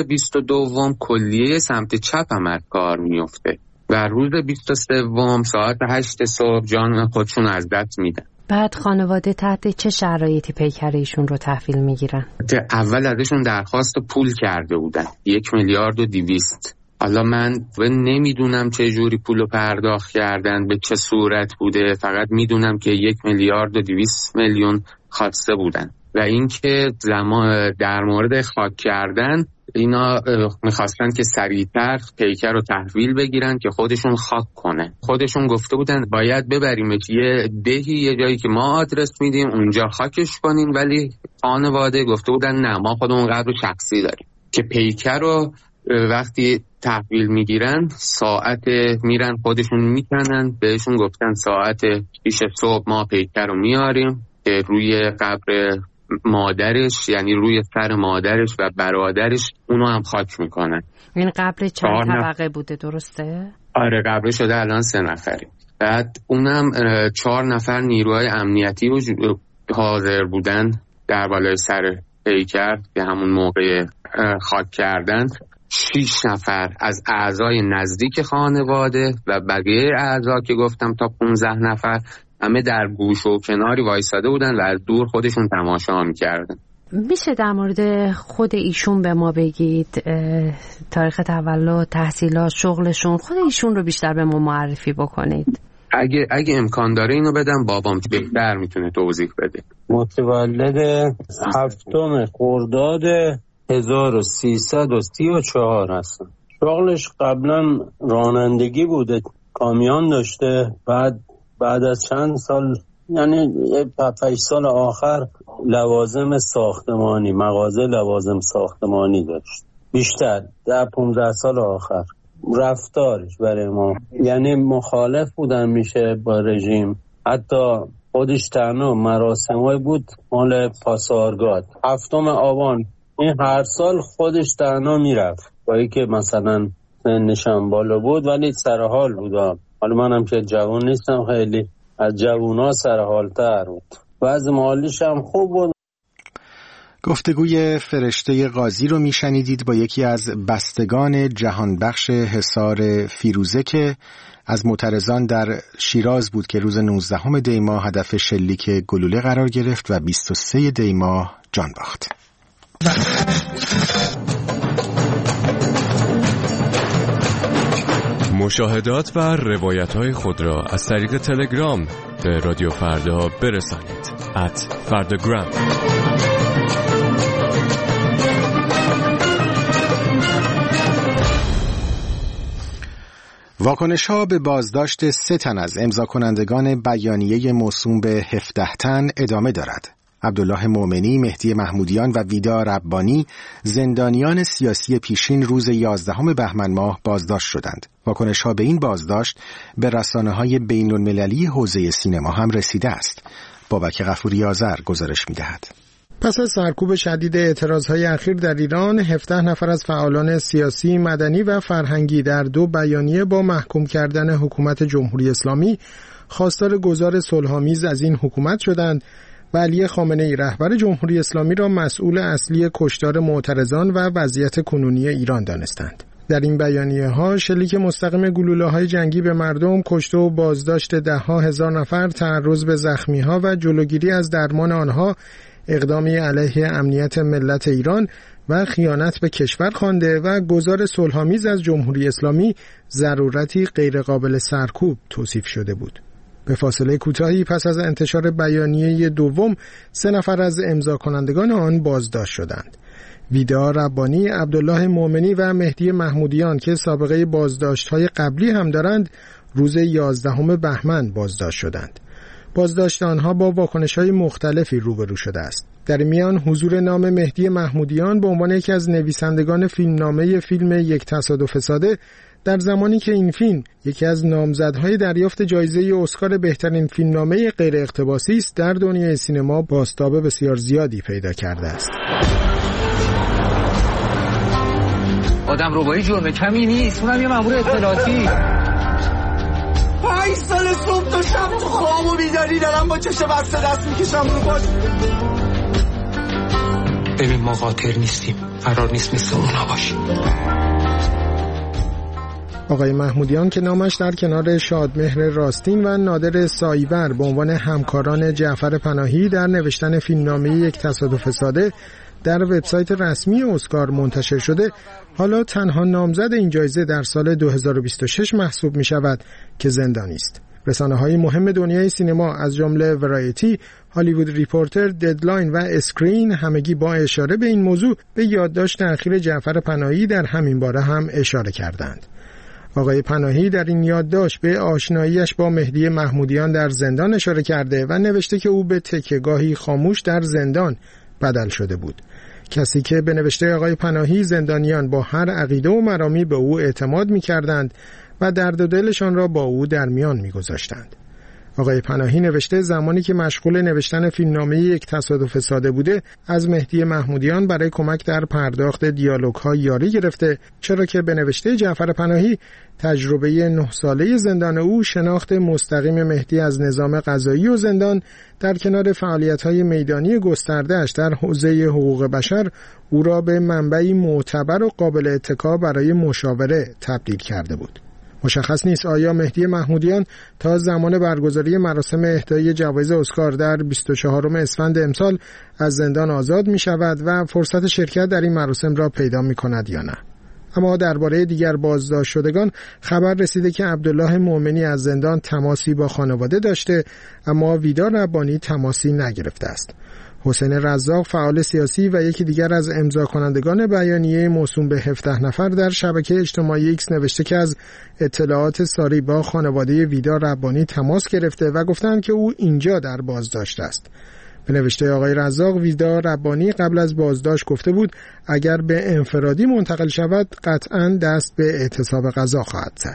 22 کلیه سمت چپ هم کار میفته و روز 23 ساعت 8 صبح جان خودشون از دست میدن. بعد خانواده تحت چه شرایطی پیکر ایشون رو تحویل میگیرن؟ اول ازشون درخواست پول کرده بودن 1 میلیارد و 200. حالا من نمیدونم چه جوری پولو پرداخت کردن، به چه صورت بوده، فقط میدونم که 1 میلیارد و 200 میلیون خواسته بودن. و اینکه در مورد خاک کردن اینا میخواستن که سریعتر پیکر رو تحویل بگیرن که خودشون خاک کنه. خودشون گفته بودن باید ببریمش یه دهی، یه جایی که ما آدرس میدیم اونجا خاکش کنین، ولی خانواده گفته بودن نه ما خودمون قبر شخصی داریم. که پیکر رو وقتی تحویل میگیرن ساعت میرن خودشون میکنن، بهشون گفتن ساعت 6 صبح ما پیکر رو میاریم که روی قبر مادرش، یعنی روی سر مادرش و برادرش اونو هم خاک میکنن. این قبر چند طبقه بوده درسته؟ آره قبر شده الان 3 نفری. بعد اونم 4 نفر نیروهای امنیتی حاضر بودن در بالای سر پیکر که همون موقع خاک کردن. 6 نفر از اعضای نزدیک خانواده و بقیه اعضا که گفتم تا 15 نفر همه در گوش و کناری وایساده بودن و از دور خودشون تماشا می‌کردن. میشه در مورد خود ایشون به ما بگید؟ تاریخ تولد، تحصیلات، شغلشون، خود ایشون رو بیشتر به ما معرفی بکنید. اگه امکان داره اینو بدم بابام بهتر میتونه توضیح بده. متولد 7 خرداد 1334 هستن. شغلش قبلا رانندگی بوده، کامیون داشته. بعد از چند سال، یعنی 5 سال آخر، لوازم ساختمانی، مغازه لوازم ساختمانی داشت. بیشتر در 15 سال آخر رفتارش برای ما یعنی مخالف بودن میشه با رژیم. حتی خودش تنها مراسمای بود مال پاسارگاد 7 آبان این هر سال خودش تنها میرفت، با اینکه مثلا سنشم بالا بود ولی سرحال بودم. حالا منم که جوان نیستم، خیلی از جوونا سرحالتر بود. وضع مالیش هم خوب بود. گفتگوی فرشته قاضی رو میشنیدید با یکی از بستگان جهانبخش حصار فیروزه که از معترضان در شیراز بود که روز 19 دی ماه هدف شلیک گلوله قرار گرفت و 23 دی ماه جان باخت. مشاهدات و روایت‌های خود را از طریق تلگرام به رادیو فردا برسانید. @فرdagram. واکنش‌ها به بازداشت 3 تن از امضا کنندگان بیانیه موسوم به 17 تن ادامه دارد. عبدالله مومنی، مهدی محمودیان و ویدا ربانی زندانیان سیاسی پیشین روز 11 بهمن ماه بازداشت شدند. واکنش‌ها به این بازداشت به رسانه‌های بین‌المللی حوزه سینما هم رسیده است. بابک غفوری آذر گزارش می‌دهد. پس از سرکوب شدید اعتراضهای اخیر در ایران، 17 نفر از فعالان سیاسی، مدنی و فرهنگی در 2 بیانیه با محکوم کردن حکومت جمهوری اسلامی خواستار گذار صلح‌آمیز از این حکومت شدند و علی خامنه‌ای رهبر جمهوری اسلامی را مسئول اصلی کشتار معترضان و وضعیت کنونی ایران دانستند. در این بیانیه‌ها شلیک مستقیم گلوله‌های جنگی به مردم، کشته و بازداشت 10,000 نفر، تعرض به زخمی‌ها و جلوگیری از درمان آنها اقدامی علیه امنیت ملت ایران و خیانت به کشور خوانده و گذار صلح‌آمیز از جمهوری اسلامی ضرورتی غیرقابل سرکوب توصیف شده بود. به فاصله کوتاهی پس از انتشار بیانیه دوم 3 نفر از امضا کنندگان آن بازداشت شدند. ویدا ربانی، عبدالله مومنی و مهدی محمودیان که سابقه بازداشت‌های قبلی هم دارند، روز 11 بهمن بازداشت شدند. بازداشت آنها با واکنش‌های مختلفی روبرو شده است. در میان حضور نام مهدی محمودیان به عنوان یکی از نویسندگان فیلمنامه فیلم یک تصادف ساده، در زمانی که این فیلم یکی از نامزدهای دریافت جایزه اسکار بهترین فیلمنامه غیر اقتباسی است، در دنیای سینما بازتاب بسیار زیادی پیدا کرده است. آدم ربایی جرم کمی نیست، اونم یه مأمور اطلاعاتی. 5 سال صبح تا شب تو خواب و بیداری دارم با چشم بسته دست میکشم رو پاش. ببین ما قاطر نیستیم، قرار نیست مثل اونا باشیم. آقای محمودیان که نامش در کنار شادمهر راستین و نادر سایور به عنوان همکاران جعفر پناهی در نوشتن فیلمنامه یک تصادف ساده در وبسایت رسمی اسکار منتشر شده، حالا تنها نامزد این جایزه در سال 2026 محسوب می شود که زندانی است. رسانه‌های مهم دنیای سینما از جمله ورایتی، هالیوود ریپورتر، ددلاین و اسکرین همگی با اشاره به این موضوع به یادداشت اخیر جعفر پناهی در همین باره هم اشاره کردند. آقای پناهی در این یادداشت به آشناییش با مهدی محمودیان در زندان اشاره کرده و نوشته که او به تکیه‌گاهی خاموش در زندان بدل شده بود. کسی که به نوشته آقای پناهی زندانیان با هر عقیده و مرامی به او اعتماد می‌کردند و درد و دلشان را با او در میان می‌گذاشتند. آقای پناهی نوشته زمانی که مشغول نوشتن فیلمنامه یک تصادف ساده بوده، از مهدی محمودیان برای کمک در پرداخت دیالوگ‌ها یاری گرفته، چرا که به نوشته جعفر پناهی تجربه 9 ساله زندان او، شناخت مستقیم مهدی از نظام قضایی و زندان در کنار فعالیت‌های میدانی گسترده‌اش در حوزه حقوق بشر او را به منبعی معتبر و قابل اتکا برای مشاوره تبدیل کرده بود. مشخص نیست آیا مهدی محمودیان تا زمان برگزاری مراسم اهدای جوایز اسکار در 24 اسفند امسال از زندان آزاد می شود و فرصت شرکت در این مراسم را پیدا می کند یا نه. اما درباره دیگر بازداشت شدگان خبر رسیده که عبدالله مومنی از زندان تماسی با خانواده داشته، اما ویدا ربانی تماسی نگرفته است. حسین رزاق، فعال سیاسی و یکی دیگر از امضا کنندگان بیانیه موسوم به 17 نفر، در شبکه اجتماعی ایکس نوشته که از اطلاعات ساری با خانواده ویدا ربانی تماس گرفته و گفتند که او اینجا در بازداشت است. به نوشته آقای رزاق، ویدا ربانی قبل از بازداشت گفته بود اگر به انفرادی منتقل شود قطعاً دست به اعتصاب قضا خواهد زد.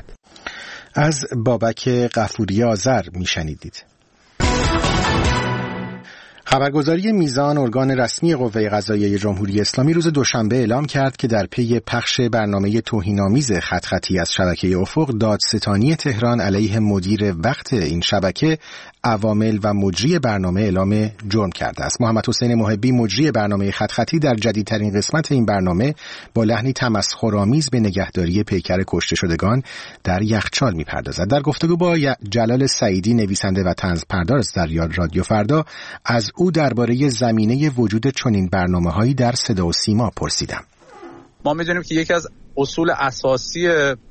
از بابک غفوری آذر میشنیدید. خبرگزاری میزان ارگان رسمی قوه قضاییه جمهوری اسلامی روز دوشنبه اعلام کرد که در پی پخش برنامه توهین‌آمیز خط-خطی از شبکه افق، دادستانی تهران علیه مدیر وقت این شبکه، عوامل و مجری برنامه اعلام جرم کرده است. محمد حسین محبی، مجری برنامه خط-خطی، در جدیدترین قسمت این برنامه با لحنی تمسخرآمیز به نگهداری پیکر کشته شدگان در یخچال می‌پردازد. در گفتگو با جلال سعیدی، نویسنده و طنزپرداز در رادیو فردا، از او درباره زمینه وجود چنین برنامه‌هایی در صدا و سیما پرسیدم. ما می‌دونیم که یکی از اصول اساسی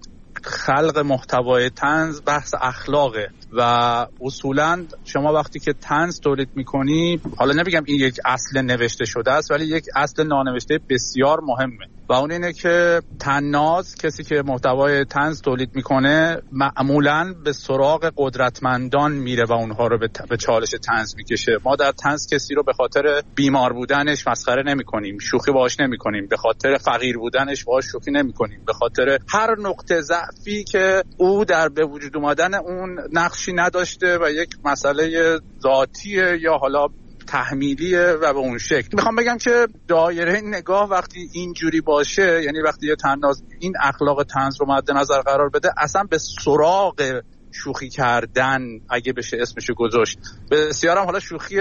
خلق محتوای طنز بحث اخلاقه و اصولاً شما وقتی که طنز تولید می‌کنی، حالا نمیگم این یک اصل نوشته شده است، ولی یک اصل نانوشته بسیار مهمه و اون اینه که طناز، کسی که محتوای طنز تولید میکنه، معمولاً به سراغ قدرتمندان میره و اونها رو به چالش طنز میکشه. ما در طنز کسی رو به خاطر بیمار بودنش مسخره نمیکنیم، شوخی باهاش نمیکنیم، به خاطر فقیر بودنش باهاش شوخی نمیکنیم، به خاطر هر نقطه ضعفی که او در به وجود اومدن اون نقشی نداشته و یک مسئله ذاتیه یا حالا تحمیلیه و به اون شکل. میخوام بگم که دایره نگاه وقتی اینجوری باشه، یعنی وقتی یه طناز این اخلاق طنز رو مد نظر قرار بده، اصلا به سراغ شوخی کردن، اگه بشه اسمشو گذاشت، بسیار هم حالا شوخی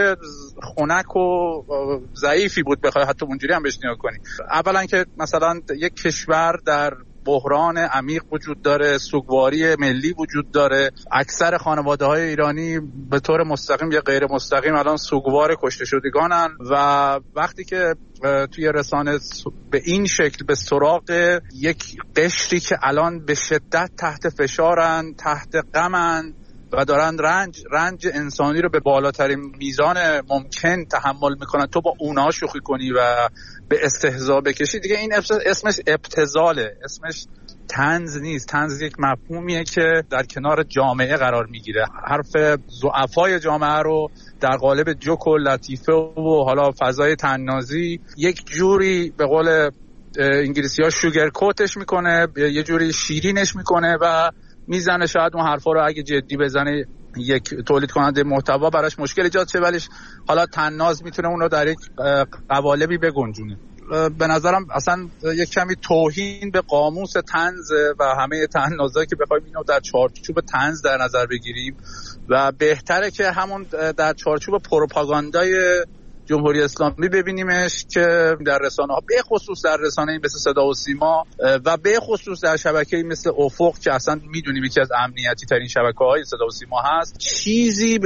خنک و ضعیفی بود بخوای حتی اونجوری هم بهش نگاه کنی. اولا که مثلا یک کشور در بحران عمیق وجود داره، سوگواری ملی وجود داره، اکثر خانواده‌های ایرانی به طور مستقیم یا غیر مستقیم الان سوگوار کشته شدگانن و وقتی که توی رسانه به این شکل به سراغ یک قشری که الان به شدت تحت فشارن، تحت غمن و دارن رنج انسانی رو به بالاترین میزان ممکن تحمل میکنن، تو با اونها شوخی کنی و به استهزا بکشی، دیگه این اسمش ابتذاله، اسمش طنز نیست. طنز یک مفهومیه که در کنار جامعه قرار میگیره، حرف ضعفای جامعه رو در قالب جوک و لطیفه و حالا فضای طنازی یک جوری به قول انگلیسی‌ها شوگر کوتش میکنه، یه جوری شیرینش میکنه و میزنه. شاید اون حرفا رو اگه جدی بزنه یک تولید کننده محتوا براش مشکل ایجاد شه، ولی حالا طناز میتونه اون رو در یک قوالبی بگنجونه. به نظرم اصلا یک کمی توهین به قاموس طنز و همه طنازایی که بخوایم اینو در چارچوب طنز در نظر بگیریم و بهتره که همون در چارچوب پروپاگاندای جمهوری اسلامی ببینیمش که در رسانه‌ها، به خصوص در رسانه‌ای مثل صدا و سیما و به خصوص در شبکه‌ای مثل افق که اصلا میدونیم یکی از امنیتی ترین شبکه‌های صدا و سیما هست، چیزی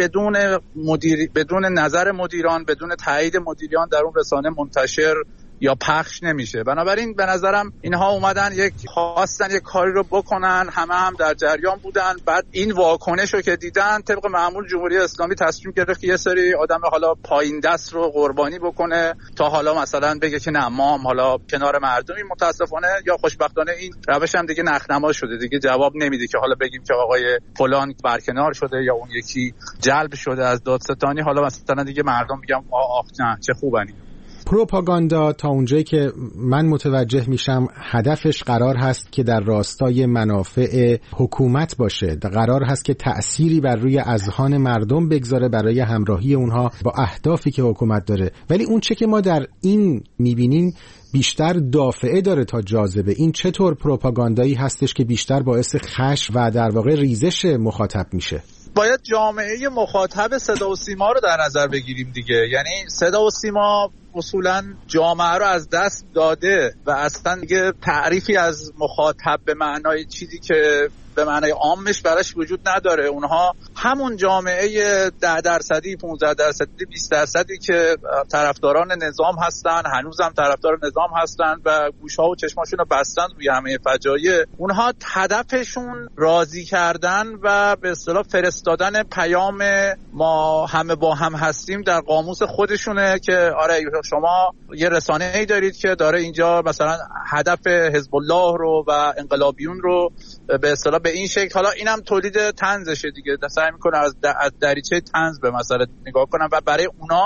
بدون نظر مدیران، بدون تایید مدیران در اون رسانه منتشر یا پخش نمیشه. بنابراین به نظرم اینها اومدن خواستن یک کاری رو بکنن، همه هم در جریان بودن. بعد این واکنش رو که دیدن، طبق معمول جمهوری اسلامی تصمیم گرفت که یه سری آدم حالا پایین دست رو قربانی بکنه تا حالا مثلا بگه که نه ما هم حالا کنار مردمی. متاسفانه یا خوشبختانه این روش هم دیگه نخنما شده، دیگه جواب نمیده که حالا بگیم که آقای فلان برکنار شده یا اون یکی جلب شده از دادستانی، حالا مثلا دیگه مردم میگم آخ نه چه خوبن. پروپاگاندا تا اونجایی که من متوجه میشم هدفش قرار هست که در راستای منافع حکومت باشه، قرار هست که تأثیری بر روی اذهان مردم بگذاره برای همراهی اونها با اهدافی که حکومت داره. ولی اون چه که ما در این میبینیم بیشتر دافعه داره تا جاذبه. این چطور پروپاگاندایی هستش که بیشتر باعث خشم و در واقع ریزش مخاطب میشه؟ باید جامعه مخاطب صدا و سیما رو در نظر بگیریم دیگه. یعنی صدا و سیما اصولا جامعه رو از دست داده و اصلا دیگه تعریفی از مخاطب به معنای چیزی که به معنای عامش براش وجود نداره. اونها همون جامعه 10%، 15%، 20% که طرفداران نظام هستن، هنوزم طرفدار نظام هستن و گوش‌ها و چشماشون رو بستن روی همه فجایع. اونها هدفشون راضی کردن و به اصطلاح فرستادن پیام ما همه با هم هستیم در قاموس خودشونه که آره شما یه رسانه‌ای دارید که داره اینجا مثلا هدف حزب الله رو و انقلابیون رو به اصطلاح به این شکل، حالا اینم تولید طنزشه دیگه، سعی میکنه از دریچه طنز به مسئله نگاه کنن و برای اونا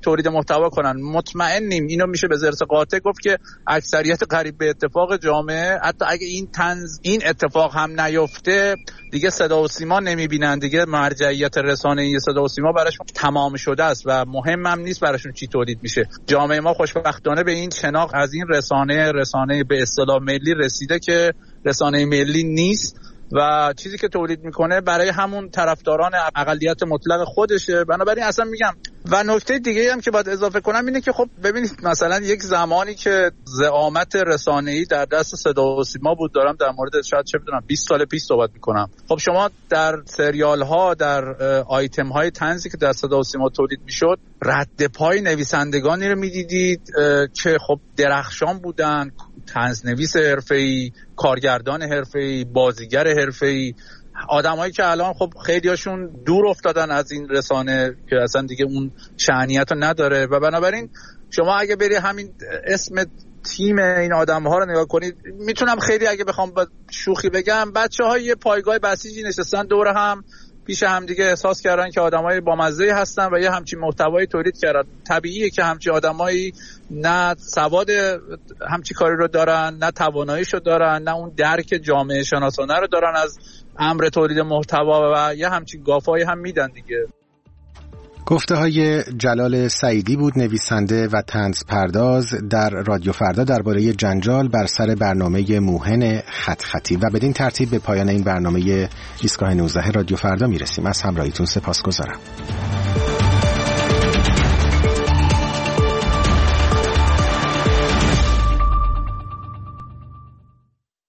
تولید محتوا کنن. مطمئنیم اینو میشه به ضرس قاطع گفت که اکثریت قریب به اتفاق جامعه، حتی اگه این اتفاق هم نیفته، دیگه صدا و سیما نمیبینن، دیگه مرجعیت رسانه‌ای صدا و سیما براشون تمام شده است و مهم هم نیست براشون چی تولید میشه. جامعه ما خوشبختانه به این شناخت از این رسانه به اصطلاح ملی رسیده که رسانه ملی نیست و چیزی که تولید میکنه برای همون طرفداران اقلیت مطلق خودشه. بنابراین اصلا میگم و نکته دیگه هم که باید اضافه کنم اینه که خب ببینید مثلا یک زمانی که زعامت رسانه‌ای در دست صدا و سیما بود، دارم در مورد شاید چه بدونم 20 سال پیش صحبت میکنم، خب شما در سریال ها، در آیتم های طنزی که در صدا و سیما تولید میشد، رد پای نویسندگانی رو میدیدید که خب درخشان بودن، طنزنویس حرفه‌ای، کارگردان حرفه‌ای، بازیگر حرفه‌ای، آدمایی که الان خب خیلیاشون دور افتادن از این رسانه که اصلا دیگه اون شأنیت رو نداره و بنابراین شما اگه بری همین اسم تیم این آدم‌ها رو نگاه کنید، میتونم خیلی اگه بخوام با شوخی بگم بچه‌ها یه پایگاه بسیجی نشستن دور هم پیش هم دیگه، احساس کردن که آدمای بامزه‌ای هستن و یه همچین محتوایی تولید کردن. طبیعیه که همچین آدمایی نه سواد همچین کاری رو دارن، نه تواناییشو دارن، نه اون درک جامعه شناسانه رو دارن از امر تولید محتوا و یه همچین گافایی هم میدن دیگه. گفته های جلال سعیدی بود، نویسنده و طنز پرداز، در رادیو فردا درباره جنجال بر سر برنامه موهن خط-خطی. و بدین ترتیب به پایان این برنامه ایستگاه 19 رادیو فردا میرسیم. از همراهیتون سپاسگزارم.